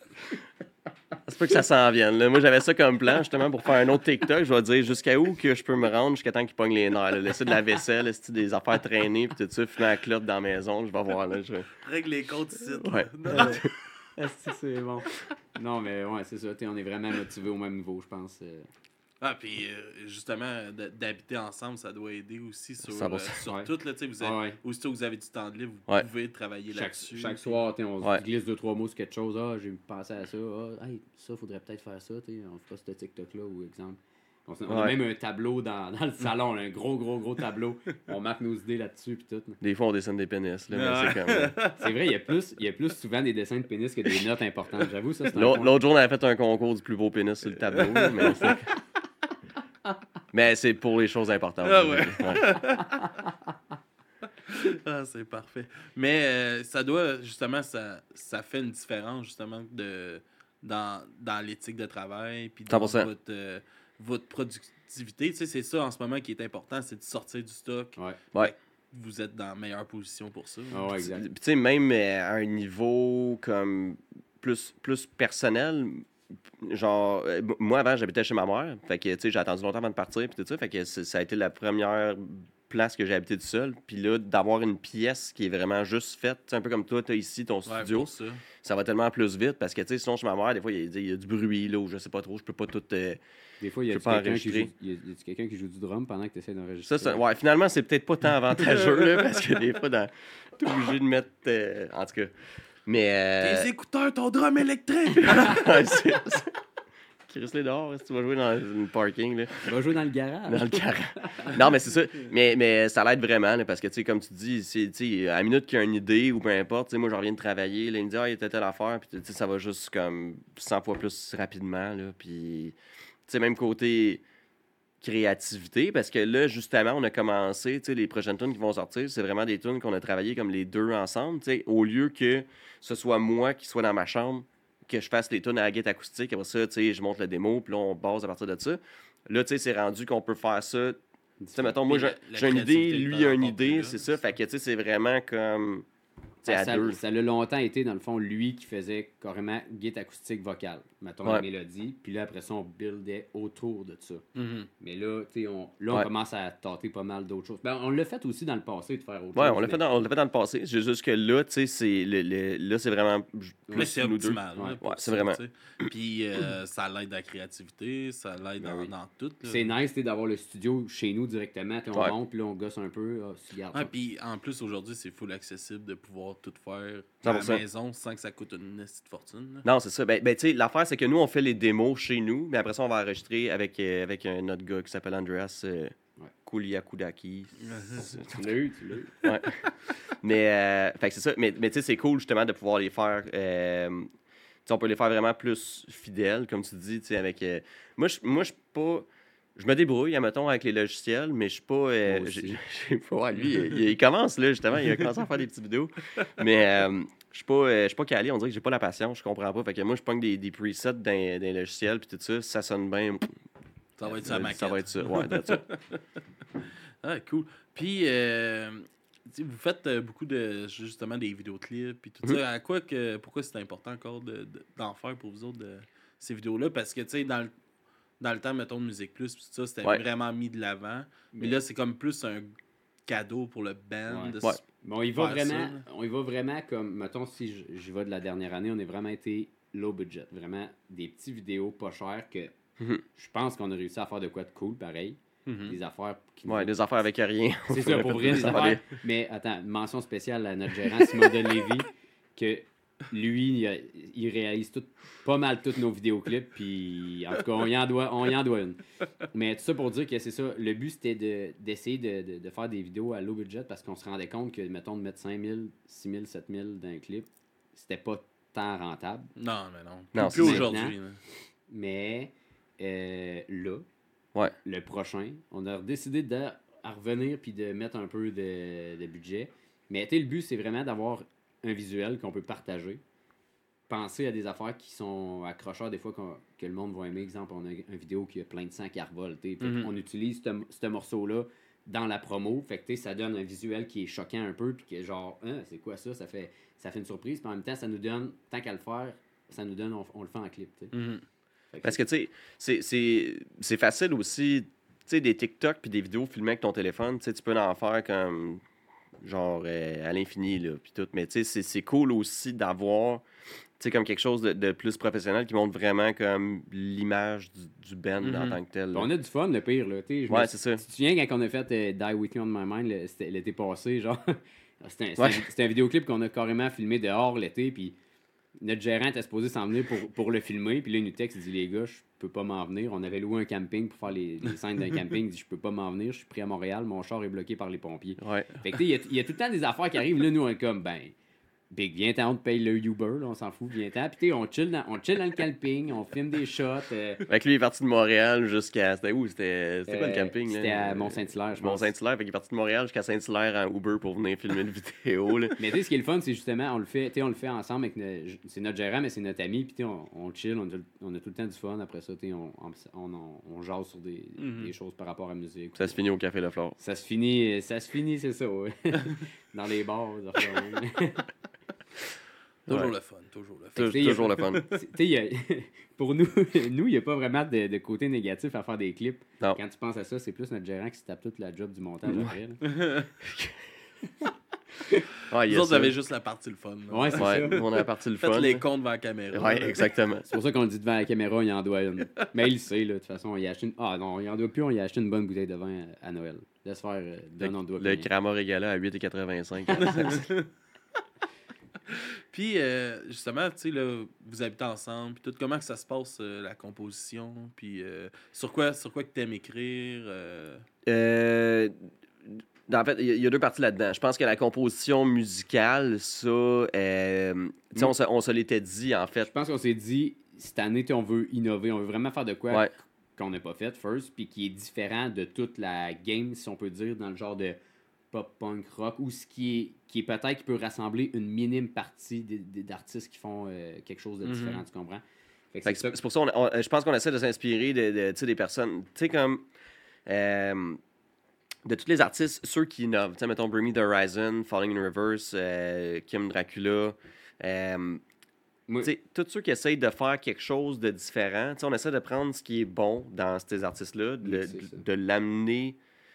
C'est pas que ça s'en vienne. Là. Moi, j'avais ça comme plan, justement, pour faire un autre TikTok. Je vais dire jusqu'à où que je peux me rendre jusqu'à temps qu'il pogne les nerfs. Là. Laisser de la vaisselle, laisser des affaires traînées, puis tout ça, fumer la clope dans la maison. Je vais voir. Là, je... Règle les comptes ici. Ouais. Non, Esti, c'est bon. Non, mais ouais, c'est ça, tu sais, on est vraiment motivés au même niveau, je pense. euh. Ah, puis euh, justement, d- d'habiter ensemble, ça doit aider aussi sur, cent pour euh, cent. sur Ouais. tout. Là, tu sais, vous avez, Ouais, ouais. Aussitôt que vous avez du temps de libre, vous Ouais. pouvez travailler Chaque, là-dessus. chaque soir, tu sais, on Ouais. se glisse deux, trois mots sur quelque chose. Ah, j'ai pensé à ça. Ah, hey, ça, faudrait peut-être faire ça. tu sais, On fera ce TikTok-là, ou exemple. On, s- on a Ouais. même un tableau dans, dans le salon, un gros, gros, gros tableau. On marque nos idées là-dessus, puis tout. Des fois, on dessine des pénis. Là, mais Ouais. c'est comme... C'est vrai, il y, a plus, il y a plus souvent des dessins de pénis que des notes importantes. J'avoue, ça, c'est un L'autre point. l'autre jour, on avait fait un concours du plus beau pénis sur le tableau. là, mais c'est- mais c'est pour les choses importantes. Ah là, ouais. ouais. Ah, c'est parfait. Mais euh, ça doit, justement, ça, ça fait une différence, justement, de, dans, dans l'éthique de travail, puis dans cent pour cent. votre, euh, votre productivité. Tu sais, c'est ça, en ce moment, qui est important, c'est de sortir du stock. Ouais. Ouais. Vous êtes dans la meilleure position pour ça. Ah ouais, exact. Puis, tu sais, même euh, à un niveau comme plus, plus personnel, genre, euh, m- moi avant, j'habitais chez ma mère. Fait que, tu sais, j'ai attendu longtemps avant de partir, puis tout ça. Fait que c'est- ça a été la première place que j'ai habité tout seul. Puis là, d'avoir une pièce qui est vraiment juste faite, tu sais, un peu comme toi, tu as ici ton Ouais, studio, pour ça. ça va tellement plus vite parce que, tu sais, sinon, chez ma mère, des fois, il y, a- il y a du bruit, là, ou je sais pas trop, je peux pas tout. euh, Des fois, il y a Je peux pas quelqu'un qui, enregistrer. joue- il y a- y a-tu quelqu'un qui joue du drum pendant que tu essaies d'enregistrer. Ça, ça, ouais, finalement, c'est peut-être pas tant avantageux, là, parce que des fois, dans... t'es obligé de mettre. euh, En tout cas. Mais. Euh... Tes écouteurs, ton drum électrique! Ouais, c'est- c'est- Chris les dehors, si tu vas jouer dans le parking. Là. On va jouer dans le garage. Dans le garage. Non, mais c'est ça. Mais, mais ça l'aide vraiment, là, parce que, tu sais, comme tu dis, c'est, tu sais, à la minute qu'il y a une idée ou peu importe, tu sais, moi, je reviens de travailler, là, il me dit, ah, il y a telle telle affaire, puis, tu sais, ça va juste comme cent fois plus rapidement, là, puis, tu sais, même côté créativité, parce que là, justement, on a commencé, tu sais, les prochaines tunes qui vont sortir, c'est vraiment des tunes qu'on a travaillé comme les deux ensemble, tu sais, au lieu que ce soit moi qui soit dans ma chambre, que je fasse les tunes à la guitare acoustique, après ça, tu sais, je monte le démo, puis là, on base à partir de ça. Là, tu sais, c'est rendu qu'on peut faire ça. Tu sais, mettons, moi, j'ai, j'ai une idée, lui a une idée, c'est ça. Fait que, tu sais, c'est vraiment comme. Tu sais, à Ça, deux. ça a longtemps été, dans le fond, lui qui faisait carrément guitare acoustique vocale. Mettons la Ouais. mélodie. Puis là, après ça, on buildait autour de ça. Mhm. Mais là, tu sais, on, là, on Ouais. commence à tâter pas mal d'autres choses. Ben, on l'a fait aussi dans le passé, de faire autre Ouais, chose. on l'a, mais- fait dans, on l'a fait dans le passé. C'est juste que là, tu sais, c'est, le, le- là, c'est vraiment. Plus Là, c'est nous deux. optimal. Ouais. là, pour Ouais, c'est ça, vraiment. tu sais. Puis euh, ça l'aide à la créativité, ça l'aide Ben dans, oui. dans tout. là. C'est nice, tu sais, d'avoir le studio chez nous directement. Tu sais, on Ouais. monte, puis là, on gosse un peu. Ah, tu gardes Ouais, ça. puis en plus, aujourd'hui, c'est full accessible de pouvoir tout faire cent à pour cent. la maison sans que ça coûte une petite fortune. là. Non, c'est ça. Ben, ben tu sais, l'affaire, c'est que nous, on fait les démos chez nous, mais après ça, on va enregistrer avec, euh, avec un autre gars qui s'appelle Andreas euh, Ouais. Kouliakudaki. Tu l'as eu, tu l'as eu. Ouais. mais, euh, fait que c'est ça. Mais, mais tu sais, c'est cool justement de pouvoir les faire. Euh, tu sais, on peut les faire vraiment plus fidèles, comme tu dis, tu sais, avec. euh, moi, je moi, je suis pas. Je me débrouille, admettons, avec les logiciels, mais je suis pas. euh, Moi aussi. j'ai- j'ai pas. Ouais, lui, il, il commence, là, justement. Il a commencé à faire des petites vidéos. Mais euh, je suis pas, euh, je suis pas calé. On dirait que j'ai pas la patience. Je comprends pas. Fait que moi, je pogne des, des presets dans, dans les logiciels, puis tout ça. Ça sonne bien. Ça va être ça, ma Ça va être ça. Ouais, that's it. Ah, cool. Puis, euh, tu sais, vous faites euh, beaucoup de, justement, des vidéoclips puis tout Mhm. ça. À quoi que, pourquoi c'est important encore de, de- d'en faire pour vous autres, de, ces vidéos-là? Parce que, tu sais, dans le, dans le temps, mettons, de Musique Plus, puis tout ça, c'était Ouais. vraiment mis de l'avant. Mais Mais- là, c'est comme plus un cadeau pour le band. Ouais. de Ouais. s- Mais on y va faire ça, vraiment, là. on y va vraiment comme, mettons, si je- j'y vais de la dernière année, on a vraiment été low budget. Vraiment des petits vidéos pas chères que Mhm. je pense qu'on a réussi à faire de quoi de cool, pareil. Mhm. Des affaires qui nous- Ouais, des affaires avec rien. C'est ça, pour vrai, des Ça va affaires. Mais attends, mention spéciale à notre gérant Simon de Lévy, que lui, il, a- il réalise tout, pas mal tous nos vidéoclips, puis en tout cas, on y en doit, on y en doit une. Mais tout ça pour dire que c'est ça, le but c'était de, d'essayer de, de, de faire des vidéos à low budget parce qu'on se rendait compte que, mettons, de mettre cinq mille, six mille, sept mille dans un clip, c'était pas tant rentable. Non, mais non. Non, plus c'est aujourd'hui. là. Mais euh, là, Ouais. le prochain, on a décidé de à revenir puis de mettre un peu de, de budget. Mais tu sais, le but, c'est vraiment d'avoir un visuel qu'on peut partager. Penser à des affaires qui sont accrocheurs des fois qu'on- que le monde va aimer. Exemple, on a une vidéo qui a plein de sang qui a revolté. Fait Mhm. qu'on utilise ce ce morceau-là dans la promo. Fait que tu sais, ça donne un visuel qui est choquant un peu. Puis que genre, Hein, c'est quoi ça? Ça fait, ça fait une surprise. Puis en même temps, ça nous donne, tant qu'à le faire, ça nous donne, on, on le fait en clip. tu sais. Mhm. Fait que Parce que, tu sais, c'est- c'est c'est facile aussi. Tu sais, des TikTok puis des vidéos filmées avec ton téléphone, tu sais, tu peux en faire comme. Genre euh, à l'infini, là, puis tout. Mais, tu sais, c'est- c'est cool aussi d'avoir. Tu sais, comme quelque chose de, de plus professionnel qui montre vraiment comme l'image du, du band en Mhm. tant que tel. Puis là. on a du fun, le pire, là. tu sais, je Ouais, me- c'est ça. Tu te souviens quand on a fait euh, Die With You On My Mind le- c'était l'été passé, genre? C'était un, c'était Ouais. un- c'était un vidéoclip qu'on a carrément filmé dehors l'été, puis notre gérant était supposé s'en venir pour, pour le filmer, puis là, il nous texte, il dit, les gars, je peux pas m'en venir. On avait loué un camping pour faire les, les scènes d'un camping, il dit, je peux pas m'en venir, je suis pris à Montréal, mon char est bloqué par les pompiers. Ouais. Fait que, tu sais, il y a- il y, a tout le temps des affaires qui arrivent, là, nous, on est comme, ben... Big, viens-t'en, on te paye le Uber, là, on s'en fout, viens-t'en. Puis, tu sais, on chill, dans, on chill dans le camping, on filme des shots. euh, Fait que lui, il est parti de Montréal jusqu'à. C'était où? C'était c'était quoi le euh, camping? là? C'était à Mont-Saint-Hilaire, je pense. Mont-Saint-Hilaire. Fait qu'il est parti de Montréal jusqu'à Saint-Hilaire en Uber pour venir filmer une vidéo. Là. Mais tu sais, ce qui est le fun, c'est justement, on le fait, tu sais, on le fait ensemble avec no- c'est notre gérant, mais c'est notre ami, puis tu sais, on, on chill, on a, on a tout le temps du fun. Après ça, tu sais, on, on, on, on jase sur des, Mhm. des choses par rapport à la musique. Ça se finit au Café Le Flore. Ça se finit, ça se finit, c'est ça, ouais. Dans les bars, des affaires de même. Toujours Ouais. le fun, toujours le fun. Tou- tu sais, il y a- Toujours le fun. Tu sais, il y a- pour nous, nous, il n'y a pas vraiment de, de côté négatif à faire des clips. Non. Quand tu penses à ça, c'est plus notre gérant qui se tape toute la job du montage après. là. Ouais, il y Vous a autres, ça. vous avez juste la partie le fun. là. Ouais, c'est Ouais, ça. nous, on a parti le Faites fun. les là. comptes devant la caméra. Ouais, exactement. C'est pour ça qu'on le dit devant la caméra, il en doit une. Mais il le sait, là. De toute façon, il a acheté une... Ah non, il en doit plus, on y a acheté une bonne bouteille de vin à, à Noël. Laisse faire, euh, donne, on doit Le rien. Crama régalé à huit quatre-vingt-cinq. Puis, euh, justement, tu sais, là, vous habitez ensemble, puis tout, comment que ça se passe, euh, la composition, puis euh, sur quoi sur quoi que t'aimes écrire? euh? Euh, en fait, il y, a- il y a deux parties là-dedans. Je pense que la composition musicale, ça, euh, tu sais, on, se- on se l'était dit, en Je fait. pense qu'on s'est dit, cette année, tu sais, on veut innover, on veut vraiment faire de quoi Ouais. qu'on n'a pas fait, first, puis qui est différent de toute la game, si on peut dire, dans le genre de pop-punk rock, ou ce qui est, qui est peut-être qui peut rassembler une minime partie des- des- d'artistes qui font euh, quelque chose de Mhm. différent, tu comprends? Fait que Fait que c'est c'est ça. c'est pour ça, on, on- je pense qu'on essaie de s'inspirer de, de, tu sais, des personnes, tu sais, comme, euh, de tous les artistes, ceux qui innovent. Tu sais, mettons, Bring Me the Horizon, Falling in Reverse, euh, Kim Dracula, euh, Moi, tu sais, tous ceux qui essayent de faire quelque chose de différent, tu sais, on essaie de prendre ce qui est bon dans ces artistes-là, de, le- c'est ça. de l'amener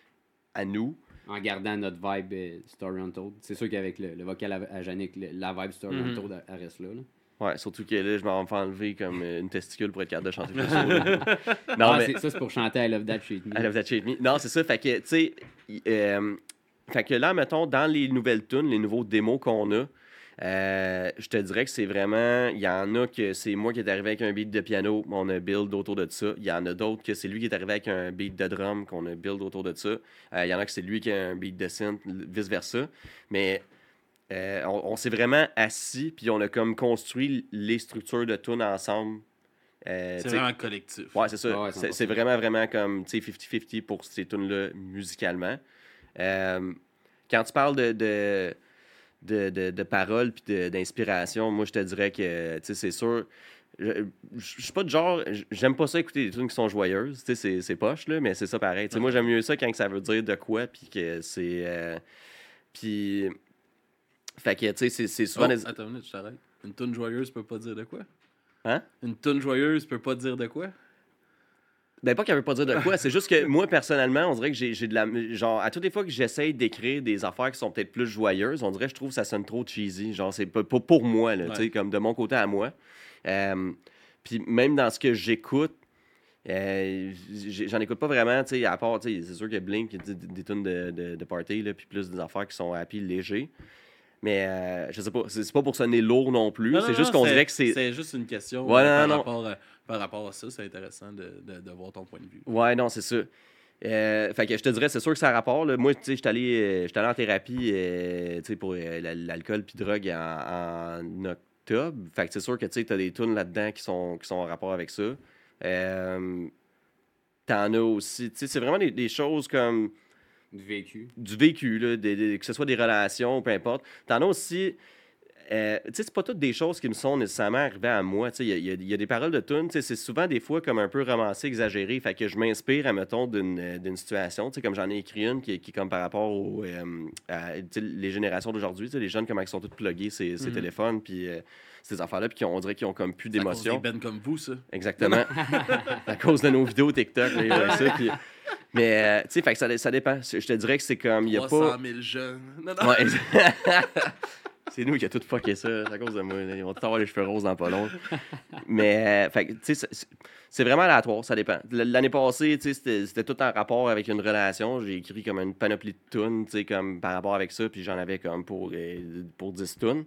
à nous. en gardant notre vibe euh, Story Untold. C'est sûr qu'avec le, le vocal à, à Yannick, le- la vibe Story Mhm. Untold, elle- elle reste là. là. Ouais, surtout que là, je m'en vais me faire enlever comme euh, une testicule pour être capable de chanter plus haut, là. Non, Ah, mais... c'est- ça, c'est pour chanter I Love That Shit Me. I love that shit me. Non, c'est ça. Fait que, tu sais, y- euh, fait que là, mettons, dans les nouvelles tunes, les nouveaux démos qu'on a, euh, je te dirais que c'est vraiment. Il y en a que c'est moi qui est arrivé avec un beat de piano, on a build autour de ça. Il y en a d'autres que c'est lui qui est arrivé avec un beat de drum, qu'on a build autour de ça. Euh, Il y en a que c'est lui qui a un beat de synth, vice-versa. Mais. euh, on, on s'est vraiment assis, puis on a comme construit les structures de tunes ensemble. Euh, C'est tu sais, vraiment collectif. Ouais, c'est ça. Ouais, c'est, cent c'est pour cent. vraiment, vraiment comme, tu sais, cinquante cinquante pour ces tunes-là musicalement. Euh, quand tu parles de, de, de, de, de paroles puis de- d'inspiration, moi, je te dirais que, tu sais, c'est sûr... Je je- je suis pas de genre... J'aime pas ça écouter des tunes qui sont joyeuses. Tu sais, c'est, c'est poche, là, mais c'est ça pareil. Tu sais, moi, j'aime mieux ça quand ça veut dire de quoi, puis que c'est... euh, puis... Fait que, tu sais, c'est, c'est souvent... Oh, des- attends une minute, je t'arrête. Une toune joyeuse peut pas dire de quoi? Hein? Une toune joyeuse peut pas dire de quoi? Ben, pas qu'elle veut pas dire de quoi, c'est juste que moi, personnellement, on dirait que j'ai, j'ai de la. Genre, à toutes les fois que j'essaye d'écrire des affaires qui sont peut-être plus joyeuses, on dirait que je trouve que ça sonne trop cheesy. Genre, c'est pas, pas pour moi, là, Ouais. tu sais, comme de mon côté à moi. Euh, Puis même dans ce que j'écoute, euh, j'ai- j'en écoute pas vraiment, tu sais, à part, tu sais, c'est sûr que Blink, des, des tunes de, de, de party, là, puis plus des affaires qui sont happy, légers. Mais euh, je sais pas, c'est c'est pas pour sonner lourd non plus, Non, c'est non, juste non, qu'on dirait que c'est. C'est juste une question Ouais, euh, par, non, non. rapport à, par rapport à ça. C'est intéressant de, de, de voir ton point de vue. Ouais, non, c'est ça. Euh, fait que je te dirais, c'est sûr que ça a rapport. Là. Moi, tu sais, j'étais allé, euh, j'étais allé en thérapie euh, tu sais, pour euh, la- l'alcool puis drogue en, en octobre. Fait que c'est sûr que tu as des tunes là-dedans qui sont, qui sont en rapport avec ça. Euh, T'en as aussi. Tu sais, c'est vraiment des, des choses comme Du vécu. du vécu, là, des- des- que ce soit des relations, peu importe. T'en as aussi. Euh, tu sais, c'est pas toutes des choses qui me sont nécessairement arrivées à moi. Tu sais, il y, a- il y a- il y a des paroles de tunes, tu sais, c'est souvent des fois comme un peu romancé, exagéré. Fait que je m'inspire, admettons, d'une euh, d'une situation. Tu sais, comme j'en ai écrit une qui, est- qui est comme par rapport aux euh, à, tu sais, les générations d'aujourd'hui. Tu sais, les jeunes, comment ils sont tous plugués, ces, ces Mhm. téléphones, puis euh, ces affaires-là, puis qui ont- on dirait qu'ils ont comme plus C'est à cause d'émotion. des bands comme vous, ça. Exactement. À cause de nos vidéos TikTok, là, ils voient ça, puis- Mais, euh, tu sais, fait que ça, ça dépend. Je te dirais que c'est comme, il y a trois cent pas... mille jeunes. Non, non. Ouais, ex- c'est nous qui a tout fucké ça. C'est à cause de moi. là. Ils vont tout avoir les cheveux roses dans pas long. Mais, euh, fait que, tu sais, c'est- c'est vraiment aléatoire, ça dépend. L- L'année passée, tu sais, c'était c'était tout en rapport avec une relation. J'ai écrit comme une panoplie de tunes, tu sais, comme par rapport avec ça, puis j'en avais comme pour, euh, pour dix tunes.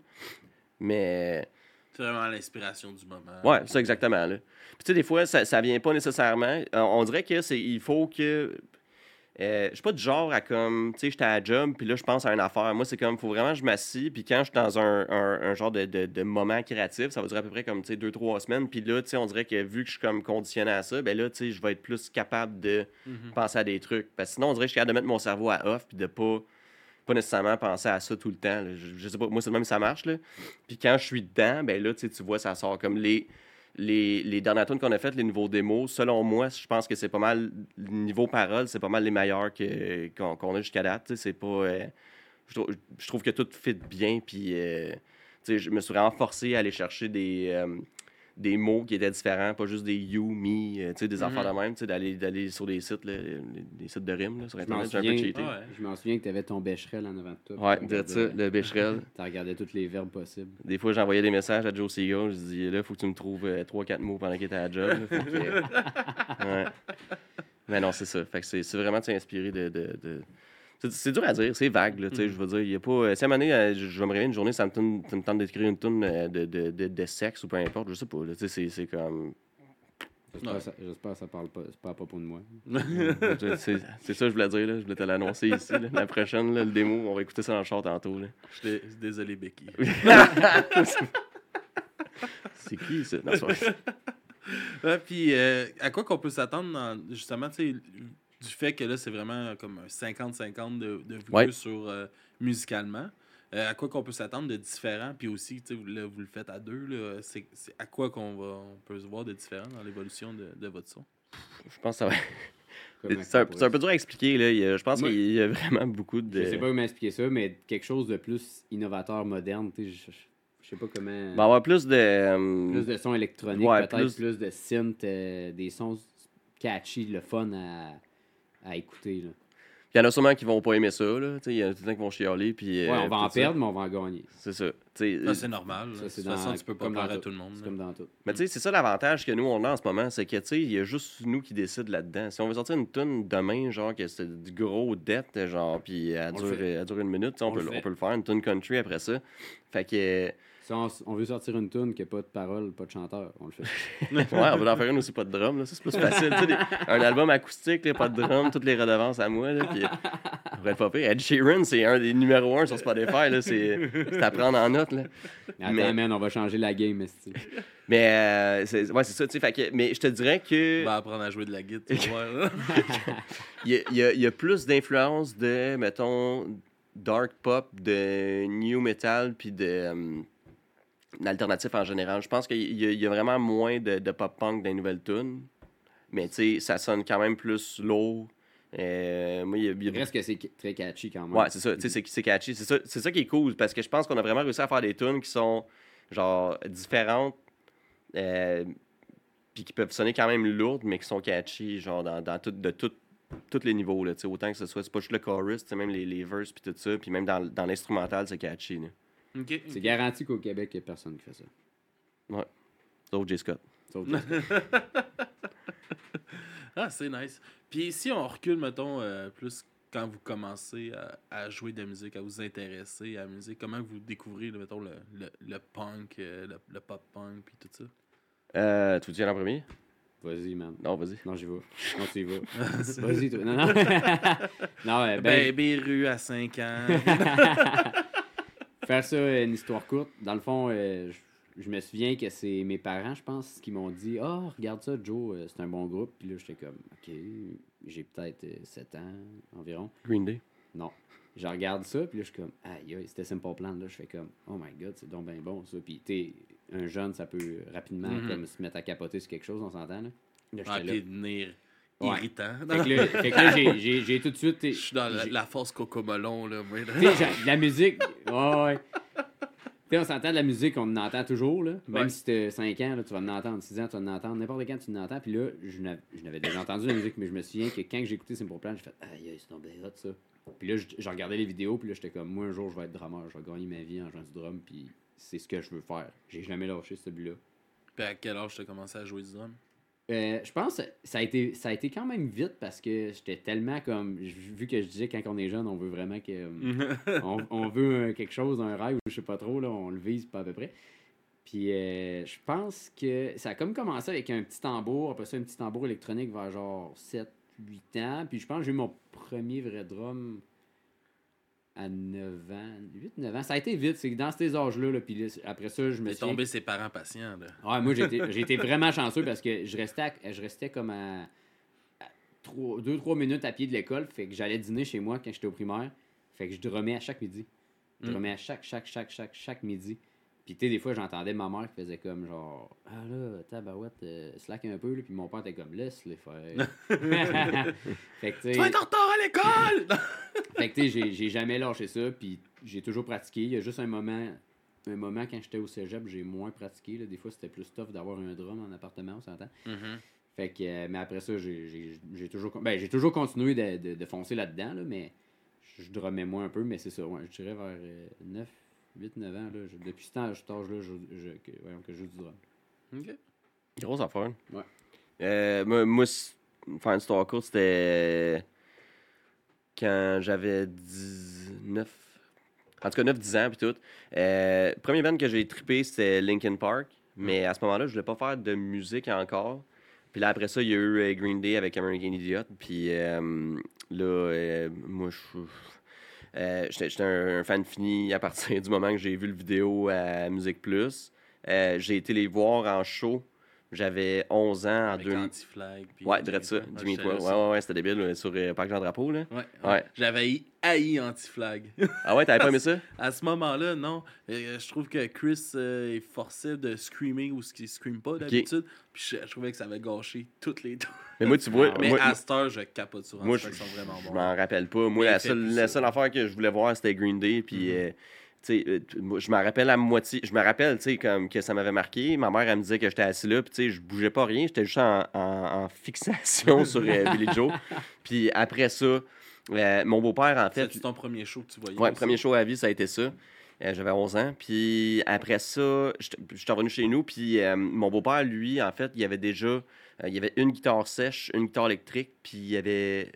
Mais, C'est vraiment l'inspiration du moment. ouais, ça exactement, là. Puis, tu sais, des fois, ça, ça vient pas nécessairement. Euh, on dirait que c'est il faut que. Euh, je suis pas du genre à comme, tu sais, j'étais à la job, puis là, je pense à une affaire. Moi, c'est comme, faut vraiment que je m'assis, puis quand je suis dans un, un, un genre de, de, de moment créatif, ça va durer à peu près comme, tu sais, deux, trois semaines, puis là, tu sais, on dirait que vu que je suis comme conditionné à ça, ben là, tu sais, je vais être plus capable de Mhm. penser à des trucs. Parce que sinon, on dirait que je suis capable de mettre mon cerveau à off, puis de pas, pas nécessairement penser à ça tout le temps. là. Je, je sais pas, moi, c'est de même que ça marche, là. Puis quand je suis dedans, ben là, tu sais, tu vois, ça sort comme les... Les, les dernières tunes qu'on a faites, les nouveaux démos, selon moi, je pense que c'est pas mal, niveau parole, c'est pas mal les meilleurs que, qu'on, qu'on a jusqu'à date. tu sais, C'est pas. euh, je, trouve, je trouve que tout fit bien, puis euh, tu sais, je me suis vraiment forcé à aller chercher des, euh, des mots qui étaient différents, pas juste des you, me, euh, tu sais, des Mhm. affaires de même, tu sais, d'aller, d'aller sur des sites, là, les, les sites de rimes là, sur Je m'en Internet. J'ai un peu souviens. cheaté. Ah ouais. Je m'en souviens que tu avais ton Becherel en avant de toi. Ouais, Tu dirais ça, regardais- le Becherel. Tu regardais tous les verbes possibles. Des fois, j'envoyais des messages à Joe Seagull. Je dis, là, faut que tu me trouves trois quatre mots pendant qu'il était à la job. là. Fait que, euh, ouais. Mais non, c'est ça. Fait que c'est, c'est vraiment de s'inspirer de. de, de... C'est, c'est dur à dire, c'est vague, là, tu sais, Mm. je veux dire, il y a pas... Si à un moment donné, euh, je je vais me réveiller une journée, ça me tente, ça me tente d'écrire une tune euh, de, de, de, de sexe ou peu importe, je sais pas, là, tu sais, c'est, c'est comme... J'espère, Ouais. que ça, j'espère que ça parle pas, c'est pas à propos de moi. Je- c'est, c'est ça que je voulais dire, là, je voulais te l'annoncer ici, là. La prochaine, là, le démo, on va écouter ça dans le char tantôt, là. Je suis désolé, Becky. C'est qui, ça? Non, c'est vrai. Ouais, puis euh, à quoi qu'on peut s'attendre, dans- justement, tu sais, du fait que là, c'est vraiment comme un cinquante cinquante de, de vues Ouais. sur euh, musicalement. Euh, à quoi qu'on peut s'attendre de différent, puis aussi, tu sais, vous, là, vous le faites à deux, là, c'est, c'est à quoi qu'on va, on peut se voir de différent dans l'évolution de, de votre son? Je pense que ça va... Comment C'est un, qu'on pourrait- c'est un peu dur à expliquer, là. Il y a- je pense Moi- qu'il y a vraiment beaucoup de... Je sais pas comment expliquer ça, mais quelque chose de plus innovateur, moderne. Tu sais, je, je, je sais pas comment. Il va y avoir plus de... euh, Plus de sons électroniques, Ouais, peut-être plus- plus... de synth, euh, des sons catchy, le fun à, à écouter. Là. Il y en a sûrement qui vont pas aimer ça, là. Tu sais, il y en a tout le temps qui vont chialer, puis... Ouais, euh, on va en tout ça. perdre, mais on va en gagner. C'est ça. Tu sais, Ah, c'est normal. Ça, là. c'est de toute façon, dans- tu peux pas comme dans plaire à tout. tout le monde. C'est là. comme dans tout. Mais tu sais, c'est ça l'avantage que nous, on a en ce moment, c'est que, tu sais, il y a juste nous qui décident là-dedans. Si on veut sortir une tune demain, genre, que c'est du gros dette, genre, puis elle On le dure, fait. elle dure une minute, tu sais, on, On peut, le le- fait. on peut le faire, une tune country après ça. Fait que, Si on, on veut sortir une tune qui n'a pas de paroles, pas de chanteur, on le fait. ouais, on veut en faire une aussi, pas de drum, là, ça, c'est plus facile. Tu sais, des- un album acoustique, là, pas de drum, toutes les redevances à moi, là, puis on pourrait le pas pire. Ed Sheeran, c'est un des numéros un sur Spotify, là, c'est, c'est à prendre en note, là. Mais attends, Mais- man, on va changer la game, esti. Mais, euh, c'est, ouais, c'est ça, tu sais, fait que, mais je te dirais que... On va apprendre à jouer de la guitare, tu vas voir. là. Il y a, il y a- il y a plus d'influence de, mettons, dark pop, de new metal, puis de euh, d'alternatif en général. Je pense qu'il y, a- il y a vraiment moins de, de pop-punk dans les nouvelles tunes. Mais tu sais, ça sonne quand même plus lourd. Euh, moi, il y a, il y a- Il reste que c'est très catchy quand même. Ouais, c'est ça, tu sais, c'est, c'est catchy. C'est ça, c'est ça qui est cool, parce que je pense qu'on a vraiment réussi à faire des tunes qui sont, genre, différentes, euh, puis qui peuvent sonner quand même lourdes, mais qui sont catchy, genre, dans, dans tout, de tout, tous les niveaux, là, tu sais, autant que ce soit, c'est pas juste le chorus, tu sais, même les, les verses, puis tout ça, puis même dans, dans l'instrumental, c'est catchy, là. OK. C'est garanti qu'au Québec, il n'y a personne qui fait ça. Sauf J. Scott. Sauf Justin. Ah, c'est nice. Puis si on recule, mettons, euh, plus quand vous commencez à, à jouer de la musique, à vous intéresser à la musique, comment vous découvrez, là, mettons, le, le, le punk, euh, le, le pop-punk, puis tout ça? Euh, tu veux dire en premier? Vas-y, man. Non, vas-y. Non, j'y vais. Non, tu y vas. Vas-y, toi. Non, non. non, euh, Ben, ben, Béru à cinq ans. faire ça, euh, une histoire courte. Dans le fond, euh, je, je me souviens que c'est mes parents, je pense, qui m'ont dit « Ah, oh, regarde ça, Joe, euh, c'est un bon groupe. » Puis là, j'étais comme « OK, j'ai peut-être euh, sept ans environ. Green Day. » Non. Je regarde ça, puis là, je suis comme « Aïe, aïe, c'était Simple Plan. » Là, je fais comme « Oh my God, c'est donc bien bon, ça. » Puis, tu sais, un jeune, ça peut rapidement Mhm. comme se mettre à capoter sur quelque chose, on s'entend, là. Là, Ah, j'étais puis là. devenir Ouais. irritant. Fait que là, fait que là, j'ai- j'ai j'ai tout de suite... Je suis dans la, j'ai- la force cocomelon, là. moi, là. Tu sais, j'ai- de la musique, ouais, ouais. Tu sais, on s'entend de la musique, on en entend toujours, là. Même Ouais. si t'as cinq ans, là, tu vas en entendre. six ans, tu vas en entendre. N'importe quand, tu en entends. Puis là, je n'avais je n'avais déjà entendu la musique, mais je me souviens que quand j'ai écouté Simple Plan, j'ai fait « Aïe, aïe, c'est tombé hot, ça. » Puis là, je, je regardais les vidéos, puis là, j'étais comme « Moi, un jour, je vais être drummer. Je vais gagner ma vie en jouant du drum, puis c'est ce que je veux faire. » J'ai jamais lâché ce but-là. Puis à quel âge tu as commencé à jouer du drum? Euh, je pense que ça a été ça a été quand même vite parce que j'étais tellement comme vu que je disais quand on est jeune on veut vraiment que euh, on, on veut un- quelque chose un rêve ou je sais pas trop là on le vise pas à peu près puis euh, je pense que ça a comme commencé avec un petit tambour après ça un petit tambour électronique vers genre sept huit ans puis je pense que j'ai eu mon premier vrai drum à neuf ans huit neuf ans ça a été vite c'est que dans ces âges là, là puis là, après ça je me Mais suis tombé ses parents patients, là. Ouais, moi, j'ai été, j'ai été vraiment chanceux parce que je restais, à- je restais comme à, deux trois minutes à pied de l'école. Fait que j'allais dîner chez moi quand j'étais au primaire. Fait que je dormais à chaque midi. Je Mm. dormais à chaque, chaque, chaque, chaque, chaque midi. Puis, tu sais, des fois, j'entendais ma mère qui faisait comme genre, ah là, tabarouette, euh, slack un peu. Là. Puis mon père était comme, laisse-les faire. fait que, tu sais. Tu vas être en retard à l'école! Fait que, tu sais, j'ai, j'ai jamais lâché ça, puis j'ai toujours pratiqué. Il y a juste un moment, un moment quand j'étais au cégep, j'ai moins pratiqué. Là. Des fois, c'était plus tough d'avoir un drum en appartement, on s'entend. Mhm. Fait que, euh, mais après ça, j'ai, j'ai, j'ai toujours, con- ben, j'ai toujours continué de, de, de foncer là-dedans, là, mais je, je drummais moins un peu, mais c'est ça, ouais, je dirais vers euh, neuf, huit, neuf ans, là, je- depuis ce temps, cet âge-là, je, je, que, voyons, que je joue du drum. OK. Grosse affaire. Ouais. Euh, moi, moi, c- faire une histoire courte, c'était. quand j'avais dix-neuf. En tout cas, neuf dix ans, puis tout. Euh, premier band que j'ai trippé, c'était Linkin Park. Mais à ce moment-là, je voulais pas faire de musique encore. Puis là, après ça, il y a eu euh, Green Day avec American Idiot. Puis euh, là, euh, moi, je euh, j'étais, j'étais un, un fan fini à partir du moment que j'ai vu le vidéo à Musique Plus. Euh, j'ai été les voir en show. J'avais onze ans en Avec deux... Anti-Flag. puis Ouais, direct ça. Jimmy Jimmy Twelve. Twelve. Ouais, Ouais, j'étais là ouais, ouais, c'était débile là, sur euh, Parc Jean-Drapeau, là. aussi. Ouais, Ouais. ouais. J'avais haï Anti-Flag. Ah ouais, t'avais pas aimé ça? À ce moment-là, non. Euh, je trouve que Chris euh, il forçait de screamer ou ce qu'il scream pas d'habitude. Puis je, je trouvais que ça avait gâché toutes les deux. Mais moi, tu vois... Mais moi, à cette heure, je capote sur moi, Anti-Flag, ils sont vraiment je bons. m'en rappelle pas. Moi, Mais la il fait seule, plus la ça. seule affaire que je voulais voir, c'était Green Day. Puis, Mhm. euh, tu sais, euh, t- moi, je me rappelle à moitié. Je me rappelle, tu sais, comme que ça m'avait marqué. Ma mère, elle me disait que j'étais assis là. Puis, tu sais, je bougeais pas rien. J'étais juste en, en- en fixation sur euh, Billy Joe. Puis, après ça, euh, mon beau-père, en fait. C'est ton premier show que tu voyais. Ouais, aussi? premier show à vie, ça a été ça. Euh, j'avais onze ans. Puis après ça, j'étais j'étais revenu chez nous. Puis euh, mon beau-père, lui, en fait, il y avait déjà euh, il y avait une guitare sèche, une guitare électrique, puis il y avait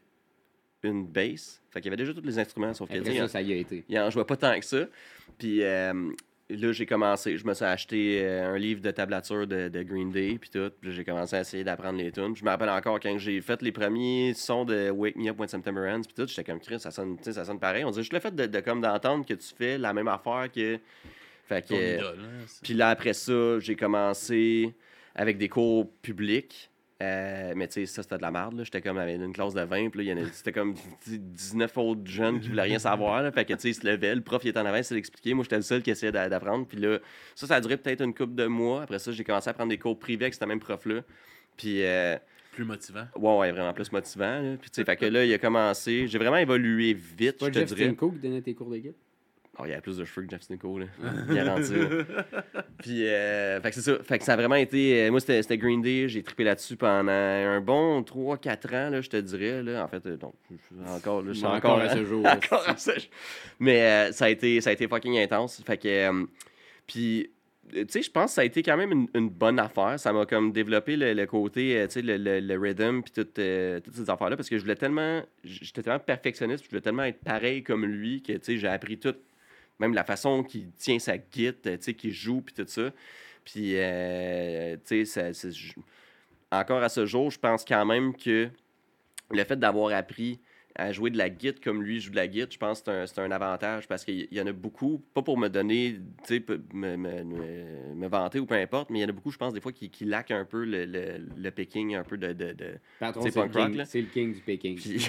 une bass. Fait qu'il y avait déjà tous les instruments, sauf qu'il Après ça, ça y a été. il en jouait pas tant que ça. Puis euh, là, j'ai commencé. Je me suis acheté euh, un livre de tablature de, de Green Day, puis tout. Puis là, j'ai commencé à essayer d'apprendre les tunes. Je me rappelle encore quand j'ai fait les premiers sons de Wake Me Up When September Ends, puis tout, j'étais comme Chris, ça sonne, tu sais, ça sonne pareil. On dirait juste le fait de, de comme d'entendre que tu fais la même affaire que. Fait Ton que. idole, hein, c'est- Puis là, après ça, j'ai commencé avec des cours publics. Euh, mais tu sais, ça, c'était de la merde. là. J'étais comme avec une classe de vingt. Puis là, il y en a- c'était comme dix-neuf autres jeunes qui voulaient rien savoir. Là. Fait que tu sais, ils se levaient. Le prof, il était en avant, il s'est expliqué. Moi, j'étais le seul qui essayait d'a- d'apprendre. Puis là, ça, ça a duré peut-être une couple de mois. Après ça, j'ai commencé à prendre des cours privés avec ce même prof-là. Puis, euh, Plus motivant. ouais, ouais, vraiment plus motivant. Là. Puis tu sais, fait que là, il a commencé. J'ai vraiment évolué vite, Pas je te Jeff dirais. Stinko qui donnait tes cours de guide? Oh, il y a plus de cheveux que Jeff Stinko, là. Garanti. là. Puis, euh, fait que c'est ça. Fait que ça a vraiment été. euh, moi, c'était c'était Green Day. J'ai trippé là-dessus pendant un bon trois quatre ans, là, je te dirais. Là. En fait, euh, donc, je suis encore. Là, je suis Encore encore, à ce jour. encore à ce jour. Mais euh, ça, a été, ça a été fucking intense. Fait que. euh, puis. Tu sais, je pense que ça a été quand même une, une bonne affaire. Ça m'a comme développé le, le côté, euh, tu sais, le, le, le rhythm, puis toutes, euh, toutes ces affaires-là, parce que je voulais tellement, j'étais tellement perfectionniste, je voulais tellement être pareil comme lui, que, tu sais, j'ai appris tout, même la façon qu'il tient sa guitare, tu sais, qu'il joue, puis tout ça. Puis, euh, tu sais, ça- c'est- je- encore à ce jour, je pense quand même que le fait d'avoir appris à jouer de la guitare comme lui joue de la guitare, je pense que c'est un, c'est un avantage parce qu'il y en a beaucoup, pas pour me donner, tu sais, pe- me, me, me- me vanter ou peu importe, mais il y en a beaucoup, je pense, des fois, qui, qui laquent un peu le, le, le picking, un peu de. de, de- Patron, C'est c'est le, punk rock, king- là. c'est le king du Peking. Puis-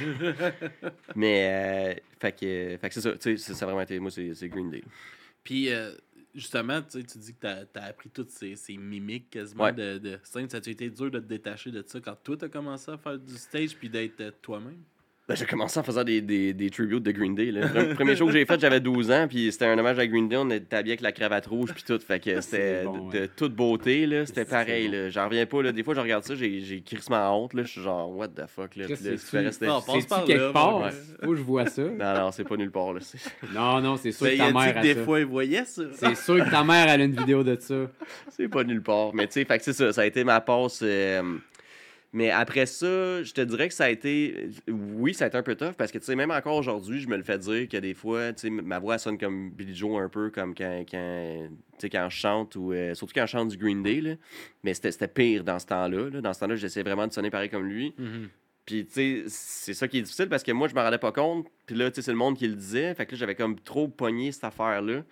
mais, euh, fait que, fait que c'est ça, tu sais, ça ça a vraiment été, moi, c'est c'est Green Day. Puis, euh, justement, tu sais, tu dis que t'as as appris toutes ces, ces mimiques quasiment Ouais. de, de scène. Ça a été dur de te détacher de ça quand toi, t'as commencé à faire du stage puis d'être euh, toi-même? Ben, j'ai commencé en faisant des, des, des tributes de Green Day. Là. Le premier show que j'ai fait, j'avais douze ans, puis c'était un hommage à Green Day. On était habillés avec la cravate rouge, puis tout. Fait que c'était bon, de, de ouais. toute beauté. Là. C'était C'est pareil. bon. Là. J'en reviens pas. Là. Des fois, je regarde ça, j'ai, j'ai crissement honte. Là. Je suis genre, what the fuck. Là. Chris, Puis là, c'est-tu- tu fais rester- Non, passe C'est-tu par quelque là, part? ouais. Faut que je vois ça. Non, non, c'est pas nulle part. Là. C'est... Non, non, c'est sûr Ben, que il ta a dit mère que a des ça. fois, il voyait ça. C'est sûr que ta mère elle a une vidéo de ça. c'est pas nulle part. Mais tu sais, fait que c'est ça. Ça a été ma passe. euh, Mais après ça, je te dirais que ça a été. Oui, ça a été un peu tough parce que, tu sais, même encore aujourd'hui, je me le fais dire que des fois, tu sais, ma voix sonne comme Billy Joe un peu, comme quand, quand, tu sais, quand je chante, ou euh, surtout quand je chante du Green Day. Là. Mais c'était, c'était pire dans ce temps-là. Là. Dans ce temps-là, j'essayais vraiment de sonner pareil comme lui. Mhm. Puis, tu sais, c'est ça qui est difficile parce que moi, je me rendais pas compte. Puis là, tu sais, c'est le monde qui le disait. Fait que là, j'avais comme trop pogné cette affaire-là.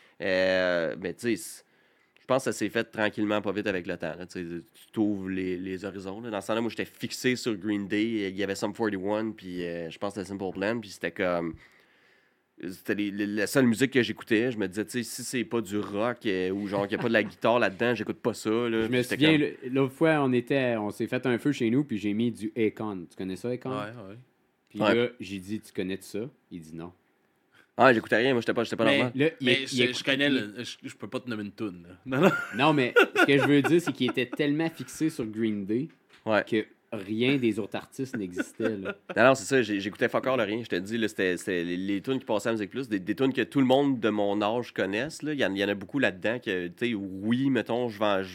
Euh, mais, tu sais, je pense que ça s'est fait tranquillement, pas vite avec le temps. Là. Tu sais, tu t'ouvres les, les horizons. Là. Dans ce temps-là, moi, j'étais fixé sur Green Day. Il y avait Sum quarante et un, puis euh, je pense que c'était Simple Plan. Puis c'était comme. C'était les- les- la seule musique que j'écoutais. Je me disais, tu sais, si c'est pas du rock euh, ou genre qu'il n'y a pas de la guitare là-dedans, j'écoute pas ça. Là. Je Puis me c'était souviens, comme- le- l'autre fois, on était, on s'est fait un feu chez nous, puis j'ai mis du Akon. Tu connais ça, Akon? Ouais, ouais. Puis Ouais. là, j'ai dit, tu connais ça? Il dit non. Ah, j'écoutais rien. Moi, j'étais pas, j'étais pas Mais- normal. Là, il- Mais il je, écoute- je connais il- le. Je, je peux pas te nommer une toune. là. Non, non. Non, mais ce que je veux dire, c'est qu'il était tellement fixé sur Green Day Ouais. que rien des autres artistes n'existait. Là. Non, non, c'est ça, j'ai- j'écoutais fuck all rien. Je te dis, là, c'était, c'était les, les tunes qui passaient à Musique Plus, des, des tunes que tout le monde de mon âge connaisse. là. Il y, en, il y en a beaucoup là-dedans que, tu sais, oui, mettons, je vais, je vais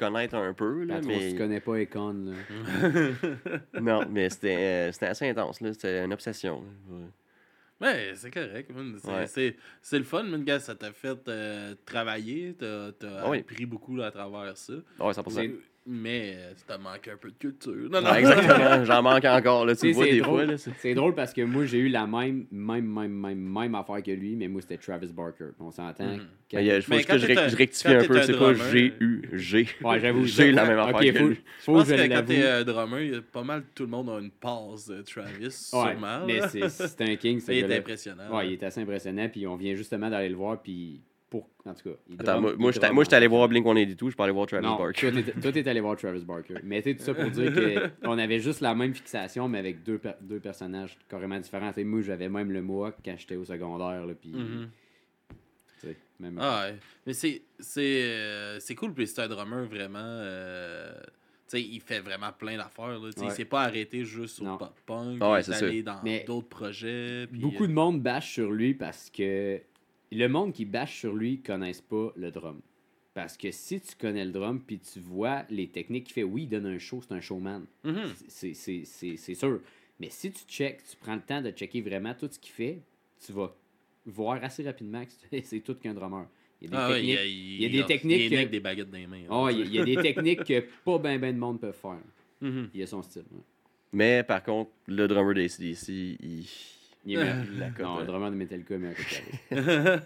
connaître un peu. Là, Quand mais... on se connaît pas Econ, là. Non, mais c'était, euh, c'était assez intense. Là. C'était une obsession. Là. Ouais. Ouais, c'est correct. man. C'est, Ouais. c'est, c'est le fun, man, gars. Ça t'a fait euh, travailler. T'as, t'as Ah oui. appris beaucoup là, à travers ça. Ouais, cent pour cent. Mais, mais euh, t'as manqué un peu de culture. Non, non. Ouais, exactement. J'en manque encore. Là. Tu Tu le sais, vois c'est des drôle. fois. Là, c'est... C'est drôle parce que moi, j'ai eu la même, même, même, même, même affaire que lui, mais moi, c'était Travis Barker. On s'entend. Mhm. Quand- Mais, euh, faut Mais juste quand que je, t'es rec- un- je rectifie quand un t'es peu. un C'est quoi? drummer, J'ai eu. J'ai. Ouais, j'avoue. J'ai la j'avoue. même affaire Ok, que faut, lui. Je faut pense que je que quand l'avoue. t'es euh, drummer, y a pas mal tout le monde a une passe de Travis, Ouais, sûrement. mais là. c'est, c'est un king, ce Mais il est gars-là. impressionnant. Ouais, il est assez impressionnant, puis on vient justement d'aller le voir, puis pour... En tout cas, il Attends, drum- moi, il moi, j'étais, drum moi, j'étais allé en- voir Blink cent quatre-vingt-douze, je suis pas allé voir Travis Non, Barker. toi, t'es, toi, t'es allé voir Travis Barker. Mais tu sais, tout ça pour dire qu'on avait juste la même fixation, mais avec deux, per- deux personnages carrément différents. T'sais, moi, j'avais même le Mohawk quand j'étais au secondaire, là, puis... Mhm. tu sais, même... Ah ouais. Mais c'est, c'est, euh, c'est cool, puis c'est un drummer vraiment. euh, tu sais, il fait vraiment plein d'affaires. Là. Tu sais, Ouais. Il s'est pas arrêté juste Non. au pop-punk. Ah ouais, il est c'est allé sûr. dans Mais d'autres projets. puis, Beaucoup euh, de monde bâche sur lui parce que le monde qui bâche sur lui connaissent pas le drum. Parce que si tu connais le drum puis tu vois les techniques qu'il fait, oui, il donne un show, c'est un showman. mhm. C'est, c'est, c'est, c'est sûr. Mais si tu checkes, tu prends le temps de checker vraiment tout ce qu'il fait, tu vas voir assez rapidement que c'est- c'est tout qu'un drummer. Il y a des Ah ouais, techniques. il, il y a des techniques Il est que- né avec des baguettes dans les mains. Oh, il y a- il y a des techniques que pas ben ben de monde peuvent faire. Mhm. Il a son style. ouais. Mais par contre, le drummer d'A C D C, il. Il est meilleur. La cote, Non, hein. le drummer de Metallica est meilleur que Travis.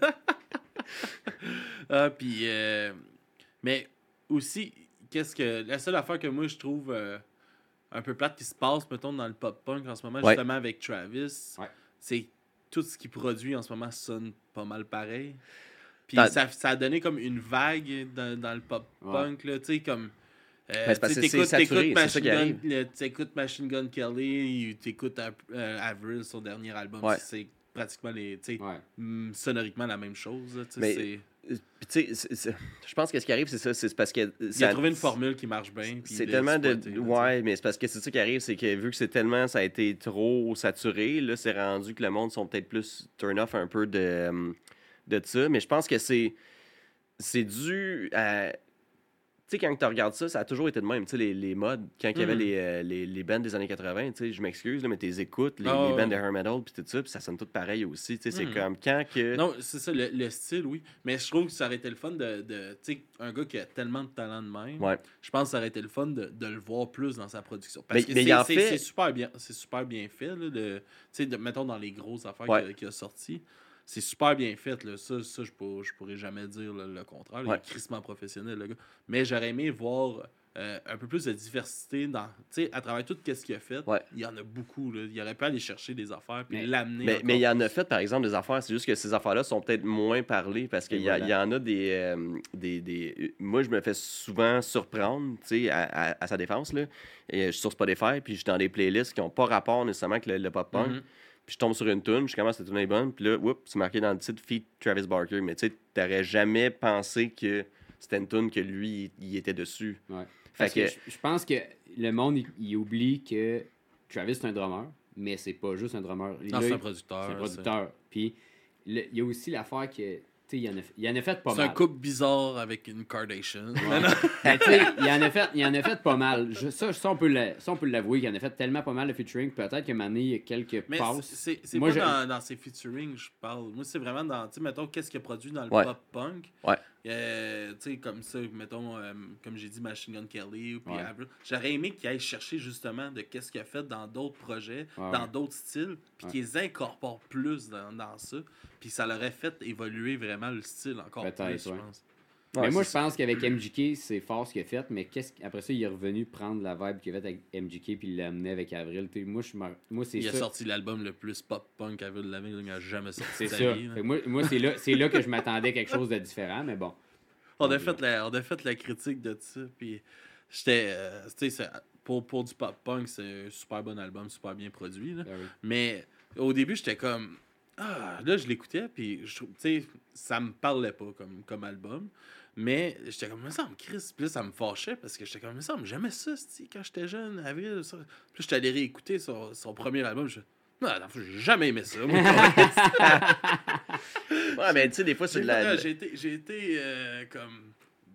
Ah, puis. euh, mais aussi, qu'est-ce que. La seule affaire que moi je trouve euh, un peu plate qui se passe, mettons, dans le pop-punk en ce moment, Ouais. justement avec Travis, Ouais. c'est que tout ce qu'il produit en ce moment sonne pas mal pareil. Puis T'as- ça, ça a donné comme une vague dans, dans le pop-punk, là, tu sais, comme. Euh, Ben, c'est parce tu sais, que c'est t'écoutes- saturé, t'écoutes c'est ça qui Machine arrive. Gun- le- t'écoutes Machine Gun Kelly, t'écoutes Av- euh, Avril, son dernier album, Ouais. c'est pratiquement les, tu sais, Ouais. mm, sonoriquement la même chose. là, tu sais, Mais- c'est- Puis, tu sais, c'est- c'est- je pense que ce qui arrive, c'est ça. C'est parce que. Il ça- a trouvé une formule qui marche bien. puis C'est il l'a tellement de. exploité, là, Ouais, mais c'est parce que c'est ça qui arrive, c'est que vu que c'est tellement. Ça a été trop saturé, là, c'est rendu que le monde sont peut-être plus turn off un peu de, euh, de ça. Mais je pense que c'est. C'est dû à. Tu sais, quand tu regardes ça, ça a toujours été de même. Tu sais, les, les modes, quand il y avait Mhm. les, euh, les, les bands des années quatre-vingts, tu sais, je m'excuse, là, mais t'es écoutes, les, Ah, les ouais. bands de hair metal, puis tout ça, puis ça sonne tout pareil aussi. Tu sais, c'est Mhm. comme quand que. Non, c'est ça, le, le style, oui. Mais je trouve que ça aurait été le fun de. de tu sais, un gars qui a tellement de talent de même. Ouais. Je pense que ça aurait été le fun de, de le voir plus dans sa production. Mais- Parce que mais c'est, il en c'est- fait- c'est super bien, c'est super bien fait. Là, le, tu sais, de- mettons dans les grosses affaires Ouais. qu'il, a- qu'il a sorties. C'est super bien fait. Là. Ça, ça je, pour- je pourrais jamais dire là, le contraire. Il Ouais. est crissement professionnel, le gars. Mais j'aurais aimé voir euh, un peu plus de diversité dans, tu sais, à travers tout ce qu'il a fait. Ouais. Il y en a beaucoup. Là. Il aurait pu aller chercher des affaires puis Mais- l'amener. Mais, encore mais il y en a plus. fait, par exemple, des affaires. C'est juste que ces affaires-là sont peut-être moins parlées parce qu'il Et y, a- voilà. il y en a des, euh, des, des- Moi, je me fais souvent surprendre, tu sais, à, à- à sa défense. Là. Et je suis sur Spotify, puis je suis dans des playlists qui n'ont pas rapport nécessairement avec le, le pop-punk. Mhm. Puis je tombe sur une tune, je commence, cette tune est bonne, puis là, whoop, c'est marqué dans le titre Feat Travis Barker. Mais tu sais, t'aurais jamais pensé que c'était une tune que lui, il, il était dessus. Ouais. Fait Parce que, que- je, je pense que le monde, il, il oublie que Travis, c'est un drummer, mais c'est pas juste un drummer. Non, Là, c'est un il- producteur. c'est un c'est- producteur. Puis, le- il y a aussi l'affaire que, tu sais, il en a, il en a fait pas C'est mal. un couple bizarre avec une Kardashian. Ouais. Ben, tu sais, il en a fait, il en a fait pas mal. Je- ça, ça, on peut le- ça, on peut l'avouer, qu'il en a fait tellement pas mal de featuring. Peut-être qu'à un moment donné, il y a quelques Mais passes. c'est c'est Moi, pas je- dans, dans ses featuring, je parle. Moi, c'est vraiment dans, tu sais, mettons, qu'est-ce qu'il a produit dans le Ouais. pop-punk. Ouais. Euh, tu sais, comme ça, mettons, euh, comme j'ai dit, Machine Gun Kelly. Puis Ouais. Avril. J'aurais aimé qu'il aille chercher justement de qu'est-ce qu'il a fait dans d'autres projets, Ouais, dans ouais. d'autres styles, puis Ouais. qu'ils les incorporent plus dans, dans ça. Puis ça l'aurait fait évoluer vraiment le style encore Peut-être, plus, je ouais. pense. Mais Ouais, moi, je c'est pense qu'avec M G K, c'est fort ce qu'il a fait, mais qu'est-ce qu'- après ça, il est revenu prendre la vibe qu'il a faite avec M G K puis il l'a amené avec Avril. T'sais, moi, je m'en- moi c'est Il a ça. sorti l'album le plus pop-punk qu'Avril Lavigne a jamais sorti C'est de sa ça. vie, là. Fait que moi, moi c'est là, c'est là que je m'attendais à quelque chose de différent, mais bon. On a, fait la, on a fait la critique de ça, puis j'étais... euh, tu sais, c'est- pour, pour du pop-punk, c'est un super bon album, super bien produit, là. Ah oui. Mais au début, j'étais comme... Ah, là, je l'écoutais, puis je trouve- tu sais, ça me parlait pas comme, comme album. Mais j'étais comme, mais ça me crisse. Puis là, ça me fâchait parce que j'étais comme, mais ça me j'aimais ça, c'ti, quand j'étais jeune, Avril. Ça. Puis j'étais allé réécouter son, son premier album. Je non, non, j'ai jamais aimé ça. moi. Ouais, mais tu sais, des fois, c'est J'ai de la. fait, j'ai été, j'ai été euh, comme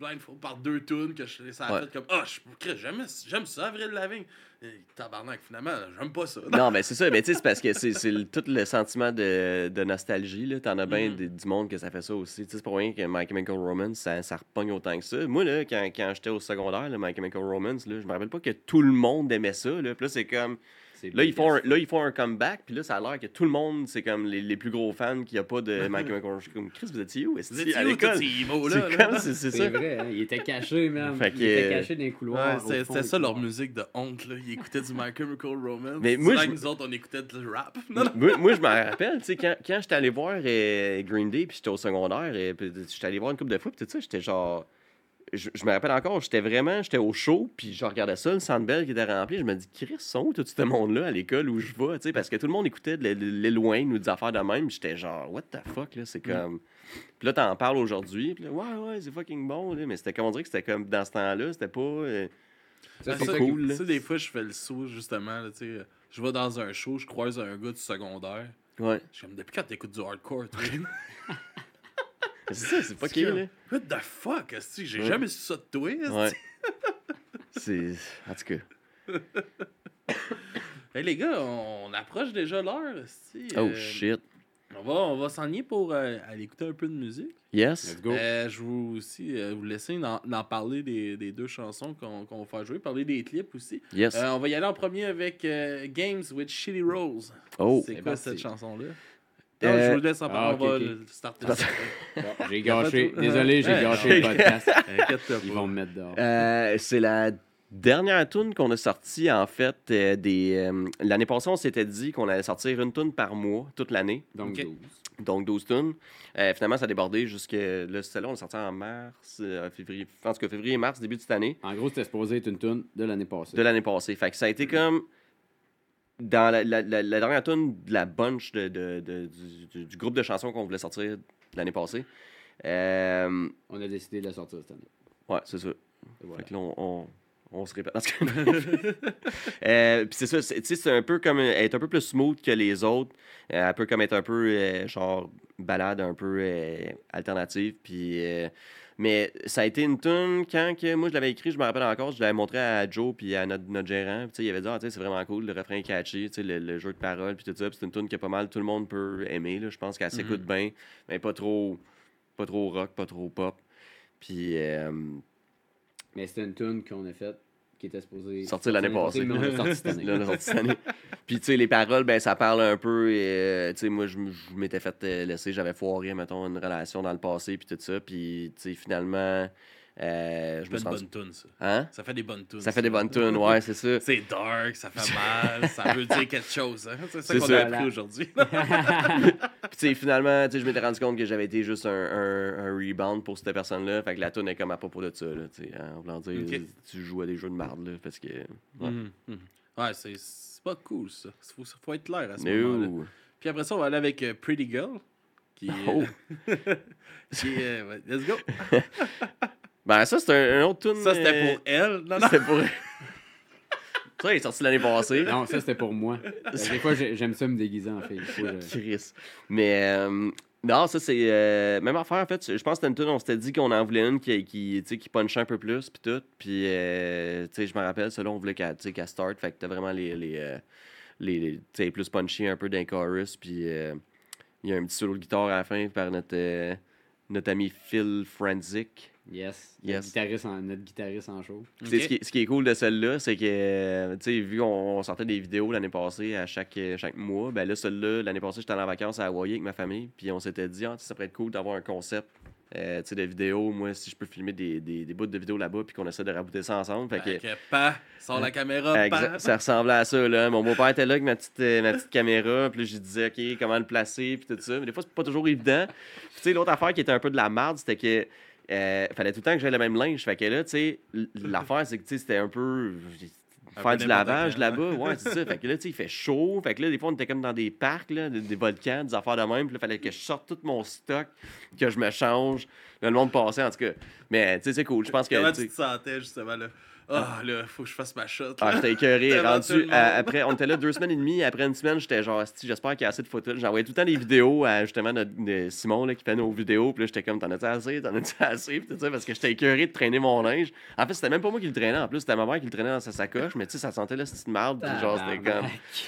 blindfold par deux tunes que je, ça a Ouais. fait comme ah, oh, j'aime, j'aime ça, Avril Lavigne. Et, tabarnak, finalement, j'aime pas ça. Non, mais c'est ça. Mais tu sais, c'est parce que c'est, c'est le- tout le sentiment de, de nostalgie. Là. T'en as bien Mhm. des- du monde que ça fait ça aussi. Tu sais, c'est pour rien que My Chemical Romance, ça, ça repogne autant que ça. Moi, là, quand, quand j'étais au secondaire, là, My Chemical Romance, là, je me rappelle pas que tout le monde aimait ça. Là. Puis là, c'est comme. C'est Là ils, font un, big as là, ils font un comeback, puis là, ça a l'air que tout le monde, c'est comme les, les plus gros fans qu'il n'y a pas de My Chemical Romance. Je suis comme, Chris, vous étiez où? Est-ce Vous étiez à où, l'école? tous ces emo-là, C'est là? comme, c'est, c'est C'est ça. vrai, hein? Il était caché, même. Fait que- Il était caché dans les couloirs. Ouais, au c'est- fond c'était des ça leur couloirs. musique de honte. Là. Ils écoutaient du My Chemical Romance. Mais Mais moi, moi, je- nous autres, on écoutait du rap. Non, non. moi, moi, je me rappelle, tu sais, quand, quand j'étais allé voir euh, Green Day, puis j'étais au secondaire, et puis j'étais allé voir une couple de fois, puis tout ça, j'étais genre. Je, je me rappelle encore, j'étais vraiment, j'étais au show, puis je regardais ça, le Centre Bell qui était rempli, je me dis, Chris, sont où tout ce monde-là à l'école où je vais, tu sais, parce que tout le monde écoutait de Lil Wayne ou des affaires de même, puis j'étais genre, what the fuck, là, c'est comme. Puis là, t'en parles aujourd'hui, puis là, ouais, ouais, c'est fucking bon, là, mais c'était comme on dirait que c'était comme dans ce temps-là, c'était pas. euh, Ça, Ah, c'est ça, cool, Tu là. sais, des fois, je fais le saut, justement. Là, tu sais, je vais dans un show, je croise un gars du secondaire. Ouais. Je suis comme, depuis quand t'écoutes du hardcore, toi? C'est ça, c'est fucké, C'est là. What the fuck, esti? J'ai Ouais. jamais su ça de toi, esti. Ouais. C'est. En tout cas. Hey, les gars, on, on approche déjà l'heure, esti. Oh Euh, shit. On va, on va s'enligner pour euh, aller écouter un peu de musique. Yes. Let's go. Euh, je veux aussi euh, vous laisser d'en, d'en parler des, des deux chansons qu'on, qu'on va faire jouer, parler des clips aussi. Yes. Euh, on va y aller en premier avec euh, Games with Shitty Rose. Oh. C'est c'est quoi parti. cette chanson-là? Euh, Non, je vous laisse en parler, ah, on va ok, ok. le starter ça. Bon, j'ai gâché. pas tout. Désolé, j'ai Ouais, gâché ouais. le podcast. Inquiète-toi Ils pas. vont me mettre dehors. Euh, c'est la dernière tune qu'on a sortie, en fait, euh, des... euh, l'année passée, on s'était dit qu'on allait sortir une tune par mois, toute l'année. Donc, ok. douze. Donc, douze tunes. Euh, finalement, ça a débordé jusque... Là, celle-là, on l'a sorti en mars, euh, février... Je pense que février, mars, début de cette année. En gros, c'était supposé être une tune de l'année passée. De l'année passée. Fait que ça a été comme... Dans la, la, la, la dernière tune de la bunch de, de, de- du, du, du groupe de chansons qu'on voulait sortir l'année passée. Euh, On a décidé de la sortir cette année. ouais, c'est ça. Et voilà. Fait que là, on, on, on se répète. En tout cas, euh, Puis c'est ça, c'est- tu sais, c'est un peu comme euh, être un peu plus smooth que les autres. Euh, un peu comme être un peu euh, genre balade, un peu euh, alternative. Puis, euh, mais ça a été une tune quand que moi je l'avais écrit, je me rappelle encore, je l'avais montré à Joe puis à notre, notre gérant. Puis, tu sais, il avait dit, ah, tu sais, c'est vraiment cool, le refrain est catchy, tu sais, le, le jeu de paroles, puis tout ça. Puis c'est une tune que pas mal tout le monde peut aimer. Là. Je pense qu'elle s'écoute bien, mais pas trop, pas trop rock, pas trop pop. Puis. euh, Mais c'était une tune qu'on a faite qui était supposée Sortir l'année passée. mais on l'a sortie cette année. Là, on a sorti cette année. Puis, tu sais, les paroles, ben, ça parle un peu. euh, tu sais, moi, je m- je m'étais fait euh, laisser, j'avais foiré, mettons, une relation dans le passé, puis tout ça. Puis, tu sais, finalement, euh, je me Ça fait suis une rendu. bonne tune, ça. Hein? Ça fait des bonnes tunes. Ça fait des bonnes tunes, ouais, c'est ça. C'est dark, ça fait mal, ça veut dire quelque chose. Hein? C'est ça C'est qu'on ça. a appris aujourd'hui. Puis, tu sais, finalement, tu sais, je m'étais rendu compte que j'avais été juste un, un, un rebound pour cette personne-là. Fait que la tune est comme à propos de ça, là, tu sais. En voulant dire, Ok. tu joues à des jeux de marde, là, parce que. Ouais. Mhm, mhm. Ouais, c'est, c'est pas cool, ça. Faut, faut être clair à ce moment-là. No. Puis après ça, on va aller avec euh, Pretty Girl. Qui, euh, Oh. qui, euh, ouais, let's go. Ben, ça, c'est un, un autre tune. Ça, c'était euh, pour elle. Non, non. C'était pour. Ça, il est sorti l'année passée. Non, ça c'était pour moi. Des fois, j'ai- j'aime ça me déguiser en fille. Faut que je- Chris. Mais euh, non, ça c'est euh, même affaire en fait. Je pense que c'était une tune, on s'était dit qu'on en voulait une qui, qui, tu sais, qui punchait un peu plus puis tout. Puis euh, tu sais, je me rappelle, celle-là, on voulait qu'elle tu sais, qu'elle start. Fait que t'as vraiment les les, euh, les, les- tu sais, plus punchy un peu d'un chorus. Puis euh, il y a un petit solo de guitare à la fin par notre euh, notre ami Phil Franzik. Yes. Yes. Notre guitariste en, notre guitariste en show. Tu sais, Ok. Ce, qui est, ce qui est cool de celle-là, c'est que, euh, tu sais, vu qu'on on sortait des vidéos l'année passée à chaque, euh, chaque mois, ben là, celle-là, l'année passée, j'étais allé en vacances à Hawaii avec ma famille, puis on s'était dit, ah, tu sais, ça pourrait être cool d'avoir un concept, euh, tu sais, de vidéo. Moi, si je peux filmer des, des, des bouts de vidéos là-bas, puis qu'on essaie de rabouter ça ensemble. Fait que, Fait que, pa, sors la caméra, Exa- pa. ça ressemblait à ça, là. Mon beau-père était là avec ma petite, euh, ma petite caméra, puis là, je lui disais, OK, comment le placer, puis tout ça. Mais des fois, c'est pas toujours évident. Puis, tu sais, l'autre affaire qui était un peu de la merde, c'était que euh, fallait tout le temps que j'aie le même linge. Fait que là, tu sais, l- l'affaire, c'est que, tu sais, c'était un peu. Un Faire peu du n'importe lavage quand, là-bas, ouais, c'est ça. Fait que là, tu sais, il fait chaud. Fait que là, des fois, on était comme dans des parcs, là, des, des volcans, des affaires de même. Puis là, il fallait que je sorte tout mon stock, que je me change. Là, le monde passait, en tout cas. Mais, tu sais, c'est cool. Je pense que. Comment tu sais, tu te sentais, justement, là? Ah, là, faut que je fasse ma shot. Ah, là. j'étais écœuré. Tellement Rendu, tout le monde. à- après, on était là deux semaines et demie. Après une semaine, j'étais genre, Asti, j'espère qu'il y a assez de photos. J'envoyais tout le temps des vidéos à justement notre, de Simon là, qui fait nos vidéos. Puis là, j'étais comme, t'en as-tu assez? T'en as-tu assez? Puis tout ça, parce que j'étais écœuré de traîner mon linge. En fait, c'était même pas moi qui le traînais. En plus, c'était ma mère qui le traînait dans sa sacoche. Mais tu sais, ça sentait là, cette marde. Puis genre, c'était comme.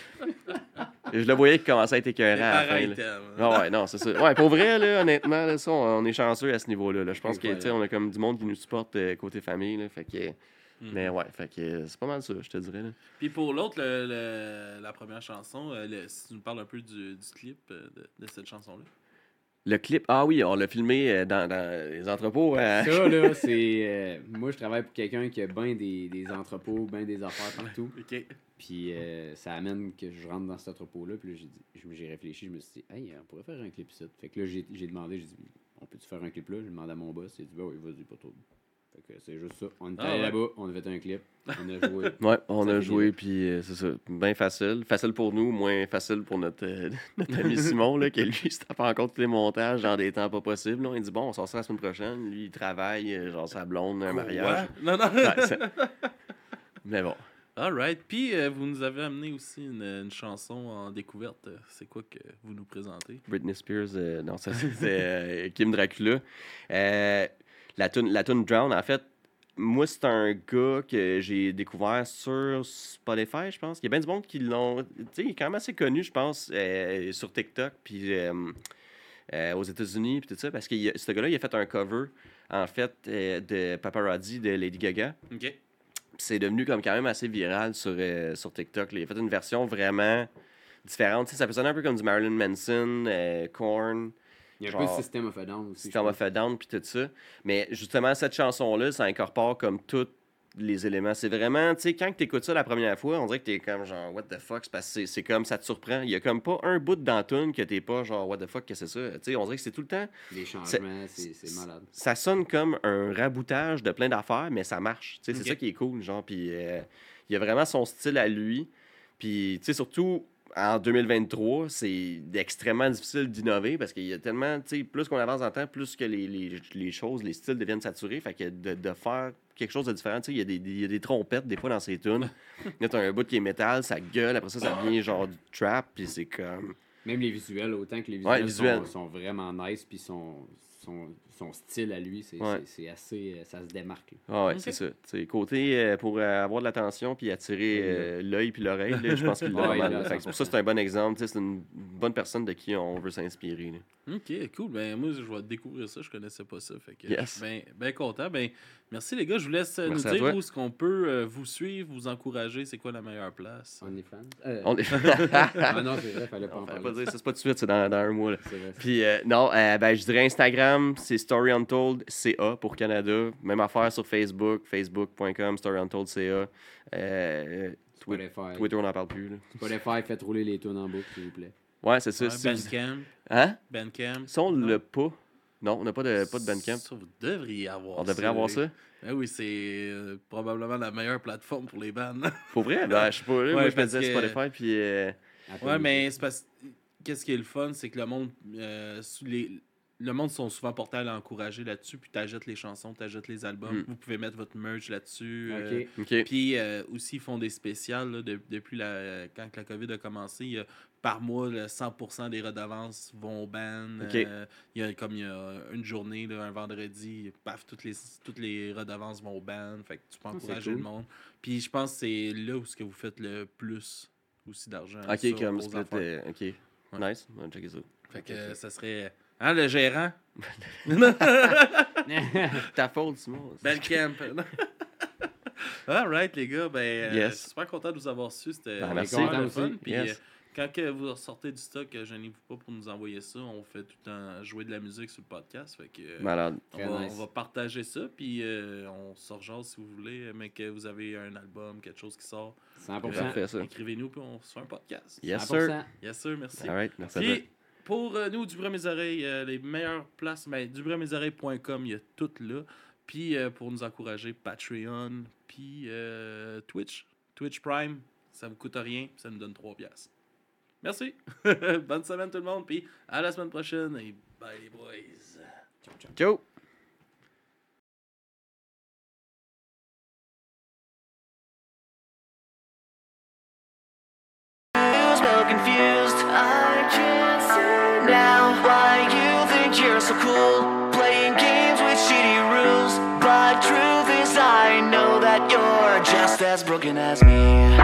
Je le voyais qui commençait à être Les écœuré à la fin. parents là. t'aiment. Ah ouais, non, c'est ça. Ouais, pour vrai, là, honnêtement, là, ça, on, on est chanceux à ce niveau-là. Là. Je pense que, tu sais, on a comme du monde qui nous supporte euh, côté famille. Là, fait que. Mhm. Mais ouais, fait que euh, c'est pas mal ça, je te dirais. Là. Puis pour l'autre, le- le- la première chanson, euh, le- si tu nous parles un peu du, du clip euh, de, de cette chanson-là. Le clip, ah oui, on l'a filmé euh, dans, dans les entrepôts. euh, Ça, là, c'est. euh, moi, je travaille pour quelqu'un qui a bien des, des entrepôts, bien des affaires partout. OK. Puis euh, ça amène que je rentre dans cet entrepôt-là. Puis là, j'ai, dit- je- j'ai réfléchi, je me suis dit, hey, on pourrait faire un clip ici. Fait que là, j'ai, j'ai demandé, j'ai dit, on peut-tu faire un clip là? J'ai demandé à mon boss, il a dit, ben oui, vas-y, pas trop. Fait que c'est juste ça. On est Ah allé ouais. là-bas, on a fait un clip, on a joué. Ouais, on Ça a fait joué, bien. puis euh, c'est ça, bien facile. Facile pour nous, moins facile pour notre, euh, notre ami Simon, là, que lui, il se tape encore tous les montages dans des temps pas possibles. là. Il dit, bon, on sort ça la semaine prochaine. Lui, il travaille, euh, genre sa blonde, un mariage. Ouais. Non, non. Ouais, c'est- Mais bon. Alright. Puis euh, vous nous avez amené aussi une, une chanson en découverte. C'est quoi que vous nous présentez? Britney Spears, euh, non, ça c'est euh, Kim Dracula. Euh, la tune la tune Drown, en fait, moi, c'est un gars que j'ai découvert sur Spotify, je pense. Il y a bien du monde qui l'ont. Tu sais, il est quand même assez connu, je pense, euh, sur TikTok, puis euh, euh, aux États-Unis, puis tout ça, parce que il a- ce gars-là, il a fait un cover, en fait, euh, de Paparazzi de Lady Gaga. OK. Puis c'est devenu comme quand même assez viral sur, euh, sur TikTok. là. Il a fait une version vraiment différente. Tu sais, ça peut sonner un peu comme du Marilyn Manson, euh, Korn. Il y a un Genre, peu le System of a Down aussi. System of a Down puis tout ça. Mais justement, cette chanson-là, ça incorpore comme tous les éléments. C'est vraiment, tu sais, quand tu écoutes ça la première fois, on dirait que t'es comme genre, what the fuck, c'est parce que c'est- c'est comme, ça te surprend. Il y a comme pas un bout dans la tune que t'es pas genre, what the fuck, que c'est ça. Tu sais, on dirait que c'est tout le temps, Les changements, c'est, c'est malade. ça sonne comme un raboutage de plein d'affaires, mais ça marche. Tu sais, c'est Ok. ça qui est cool, genre. Puis euh, il y a vraiment son style à lui. Puis, tu sais, surtout en deux mille vingt-trois, c'est extrêmement difficile d'innover parce qu'il y a tellement, tu sais, plus qu'on avance dans le temps, plus que les, les, les choses, les styles deviennent saturés. Fait que de, de faire quelque chose de différent, tu sais, il y, a des- il y a des trompettes des fois dans ces tunes. Là, t'as un bout qui est métal, ça gueule, après ça, ça devient genre du trap, puis c'est comme. Même les visuels, autant que les Ouais, visuels, visuels. Sont, sont vraiment nice, puis son, son, son style à lui, c'est, Ouais. c'est, c'est assez. euh, Ça se démarque. là. Ah ouais, Ok. c'est ça. Tu sais, côté euh, pour euh, avoir de l'attention puis attirer euh, l'œil puis l'oreille, là, je pense qu'il l'a Ouais, pas il mal. l'a, là. Fait que c'est pour ça que c'est un bon exemple. tu sais, C'est une bonne personne de qui on veut s'inspirer. là. OK, cool. Ben, moi, je vais découvrir ça. Je connaissais pas ça. Fait que Yes. je suis bien ben content. Ben, merci, les gars. Je vous laisse euh, Merci nous à dire toi. où est-ce qu'on peut euh, vous suivre, vous encourager. C'est quoi la meilleure place? OnlyFans. Euh, On est... Ah non, c'est vrai, fallait pas en Fallait parler. pas dire ça, c'est pas tout de suite, c'est dans, dans un mois. Là. C'est vrai. Puis euh, non, euh, ben, je dirais Instagram, c'est Story Untold C A pour Canada. Même affaire sur Facebook, facebook point com, Story Untold C A. Euh, Twi- Spotify. Twitter, on n'en parle plus. Là. Spotify, faites rouler les tunes en boucle, s'il vous plaît. Ouais, c'est ça. Ouais, si vous- Bandcamp. Hein? Bandcamp. Ça, on Non? l'a pas. Non, on n'a pas de, pas de Bandcamp. Ça, vous devriez avoir On ça. devrait avoir les- ça. Ben oui, c'est euh, probablement la meilleure plateforme pour les bandes. Pour vrai? Ben, je sais pas. là, Ouais, moi, je me parce disais que- Spotify, puis... euh, Apple Ouais, mais Music. c'est parce qu'est-ce qui est le fun, c'est que le monde euh, sous les le monde sont souvent portés à l'encourager là-dessus, puis t'achètes les chansons, t'achètes les albums, Mm. vous pouvez mettre votre merch là-dessus. euh, Ok. OK. Puis euh, aussi, ils font des spéciales là, de- depuis la, quand la COVID a commencé. Il y a, par mois, le cent pour cent des redevances vont au ban. Ok. Euh, il y a comme il y a une journée, là, un vendredi, paf, toutes les, toutes les redevances vont au ban. Fait que tu peux Ah, c'est encourager cool. le monde. Puis je pense que c'est là où ce que vous faites le plus aussi d'argent. OK, sur comme vos split. affaires. euh, OK. Nice. On va checker ça. Fait que Ok, euh, ok. ça serait. Hein, le gérant? Ta faute, Simon. Bandcamp. All right, les gars. Ben, euh, Yes. je suis super content de vous avoir su. C'était Ben, euh, merci. super Content le aussi. fun. Puis, Yes. euh, quand que vous sortez du stock, euh, gênez-vous pas pour nous envoyer ça. On fait tout le temps jouer de la musique sur le podcast. Fait que, euh, Malade. on, Très va, nice. on va partager ça. Puis, euh, on sort genre si vous voulez. Mais que vous avez un album, quelque chose qui sort, cent pour cent. Parfait, ça. écrivez-nous. Puis, on se fait un podcast. Yes, cent pour cent. sir. Yes, sir. Merci. All right. Merci à toi. Puis, pour euh, nous, du bruit à mes oreilles, euh, les meilleures places, ben, du bruit à mes oreilles point com, il y a tout là. Puis, euh, pour nous encourager, Patreon, puis euh, Twitch, Twitch Prime, ça vous coûte rien, puis ça nous donne trois piastres. Merci. Bonne semaine tout le monde, puis à la semaine prochaine, et bye les boys. Ciao. so confused. I can't see now why you think you're so cool, playing games with shitty rules. But truth is, I know that you're just as broken as me.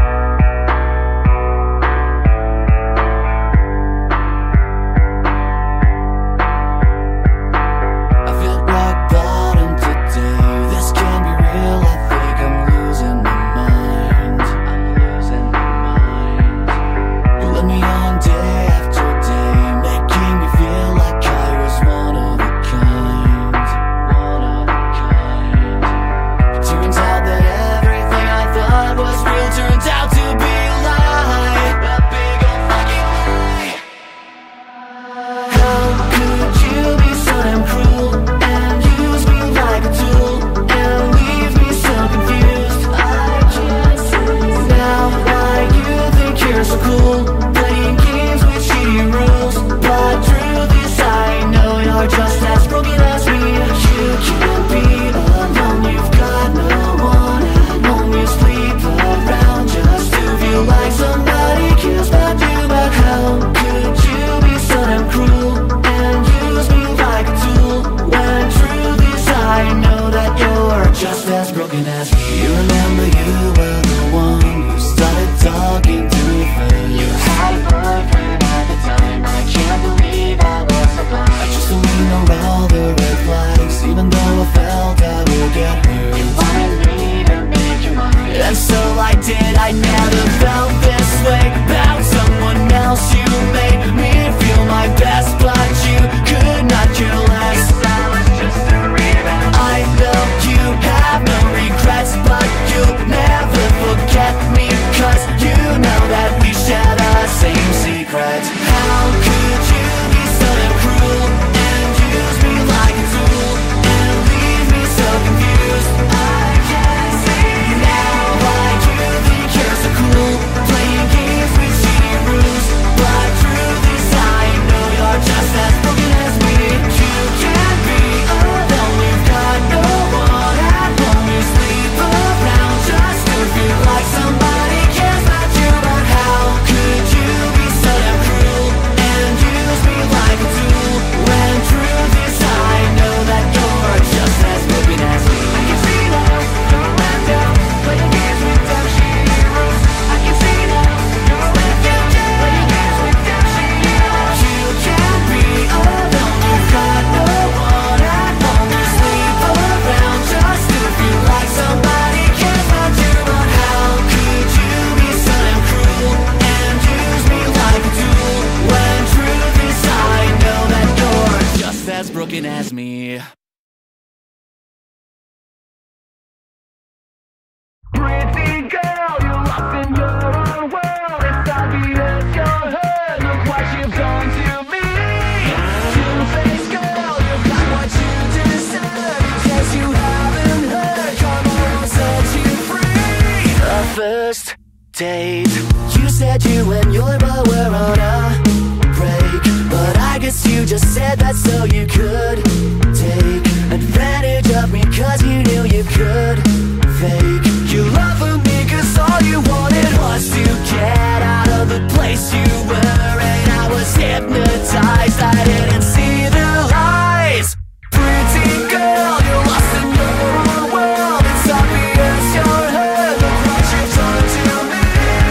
First date, you said you and your boy were on a break, but I guess you just said that so you could take advantage of me, cause you knew you could fake your love for me, cause all you wanted was to get out of the place you were, and I was hypnotized, I didn't see the lies. Pretty girl, you're lost in your own world, it's obvious you're hurt, look what you've done to me.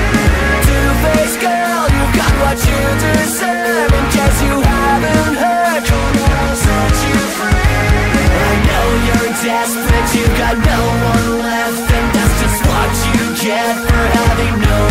Two-faced girl, you got what you deserve, in case you haven't heard, come on, I'll set you free. I know you're desperate, you've got no one left, and that's just what you get for having no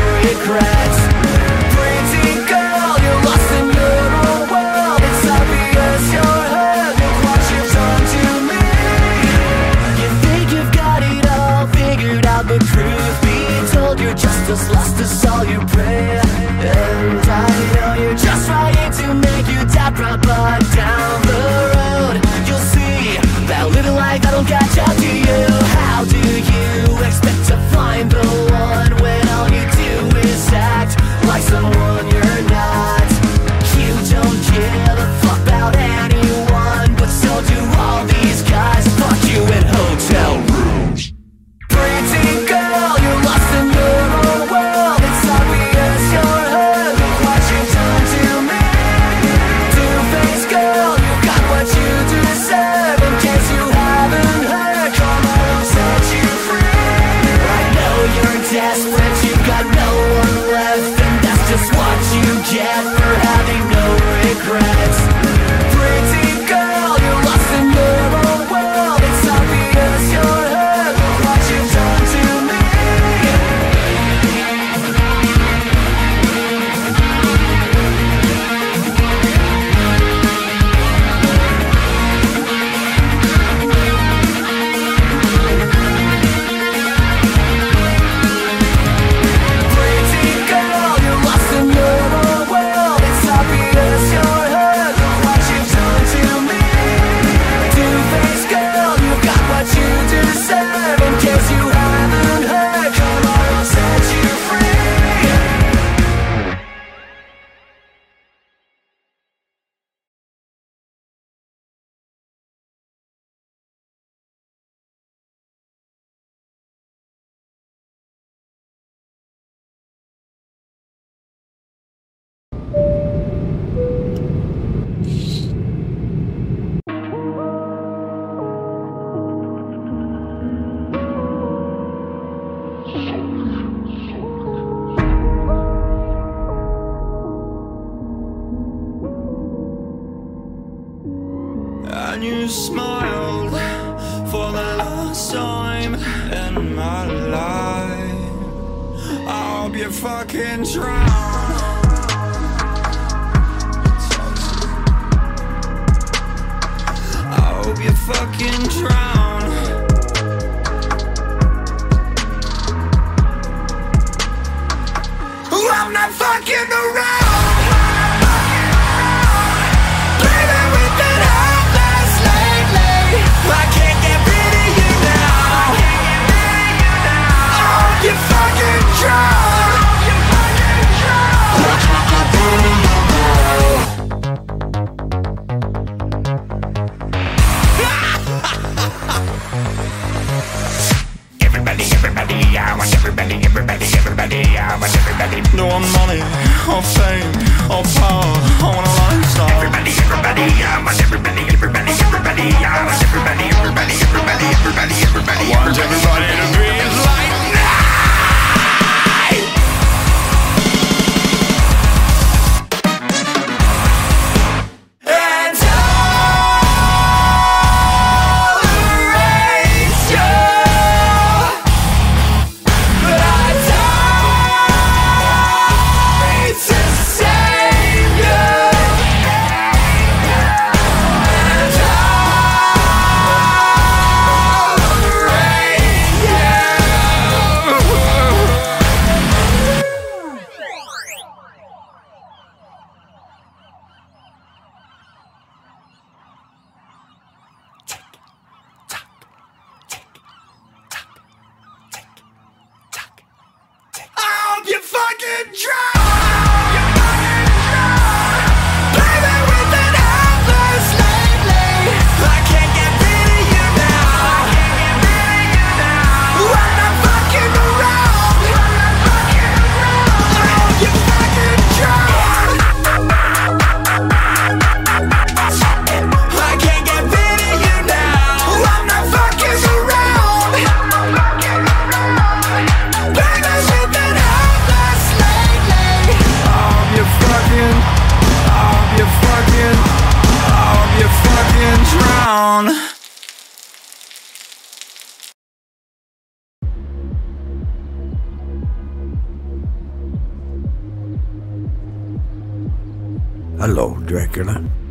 get for having no regrets. Pretty girl, you're lost in your own world. It's obvious you're hurt by what you've done to me. Pretty girl, you're lost in your own world. It's obvious you're hurt by what you've done to me. Two-faced girl, you got what you deserve. In case you haven't heard, come on, I'll set you free. And you smiled for the last time in my life. I hope you fucking drown. I hope you fucking drown. I'm not fucking around. Baby, we've been heartless lately. I can't get rid of you now. I hope you fucking drown. Everybody, everybody, I want everybody, everybody, everybody, I want everybody. No one money, or fame, or power, I want a lifestyle. Everybody, everybody, I want everybody, everybody, everybody, I want everybody, everybody, everybody, everybody, everybody. I want everybody to breathe like night. And tolerate you, but I die to save you. And tolerate you. I hope you fucking drown. Baby, we've been heartless lately. I can't get rid of you now. I'm not fucking around. I hope you fucking drown. I can't get rid of you now. I'm not fucking around. Baby, we've been heartless lately. I hope you fucking, I hope you fucking, I hope you fucking drown. Hello, Dracula.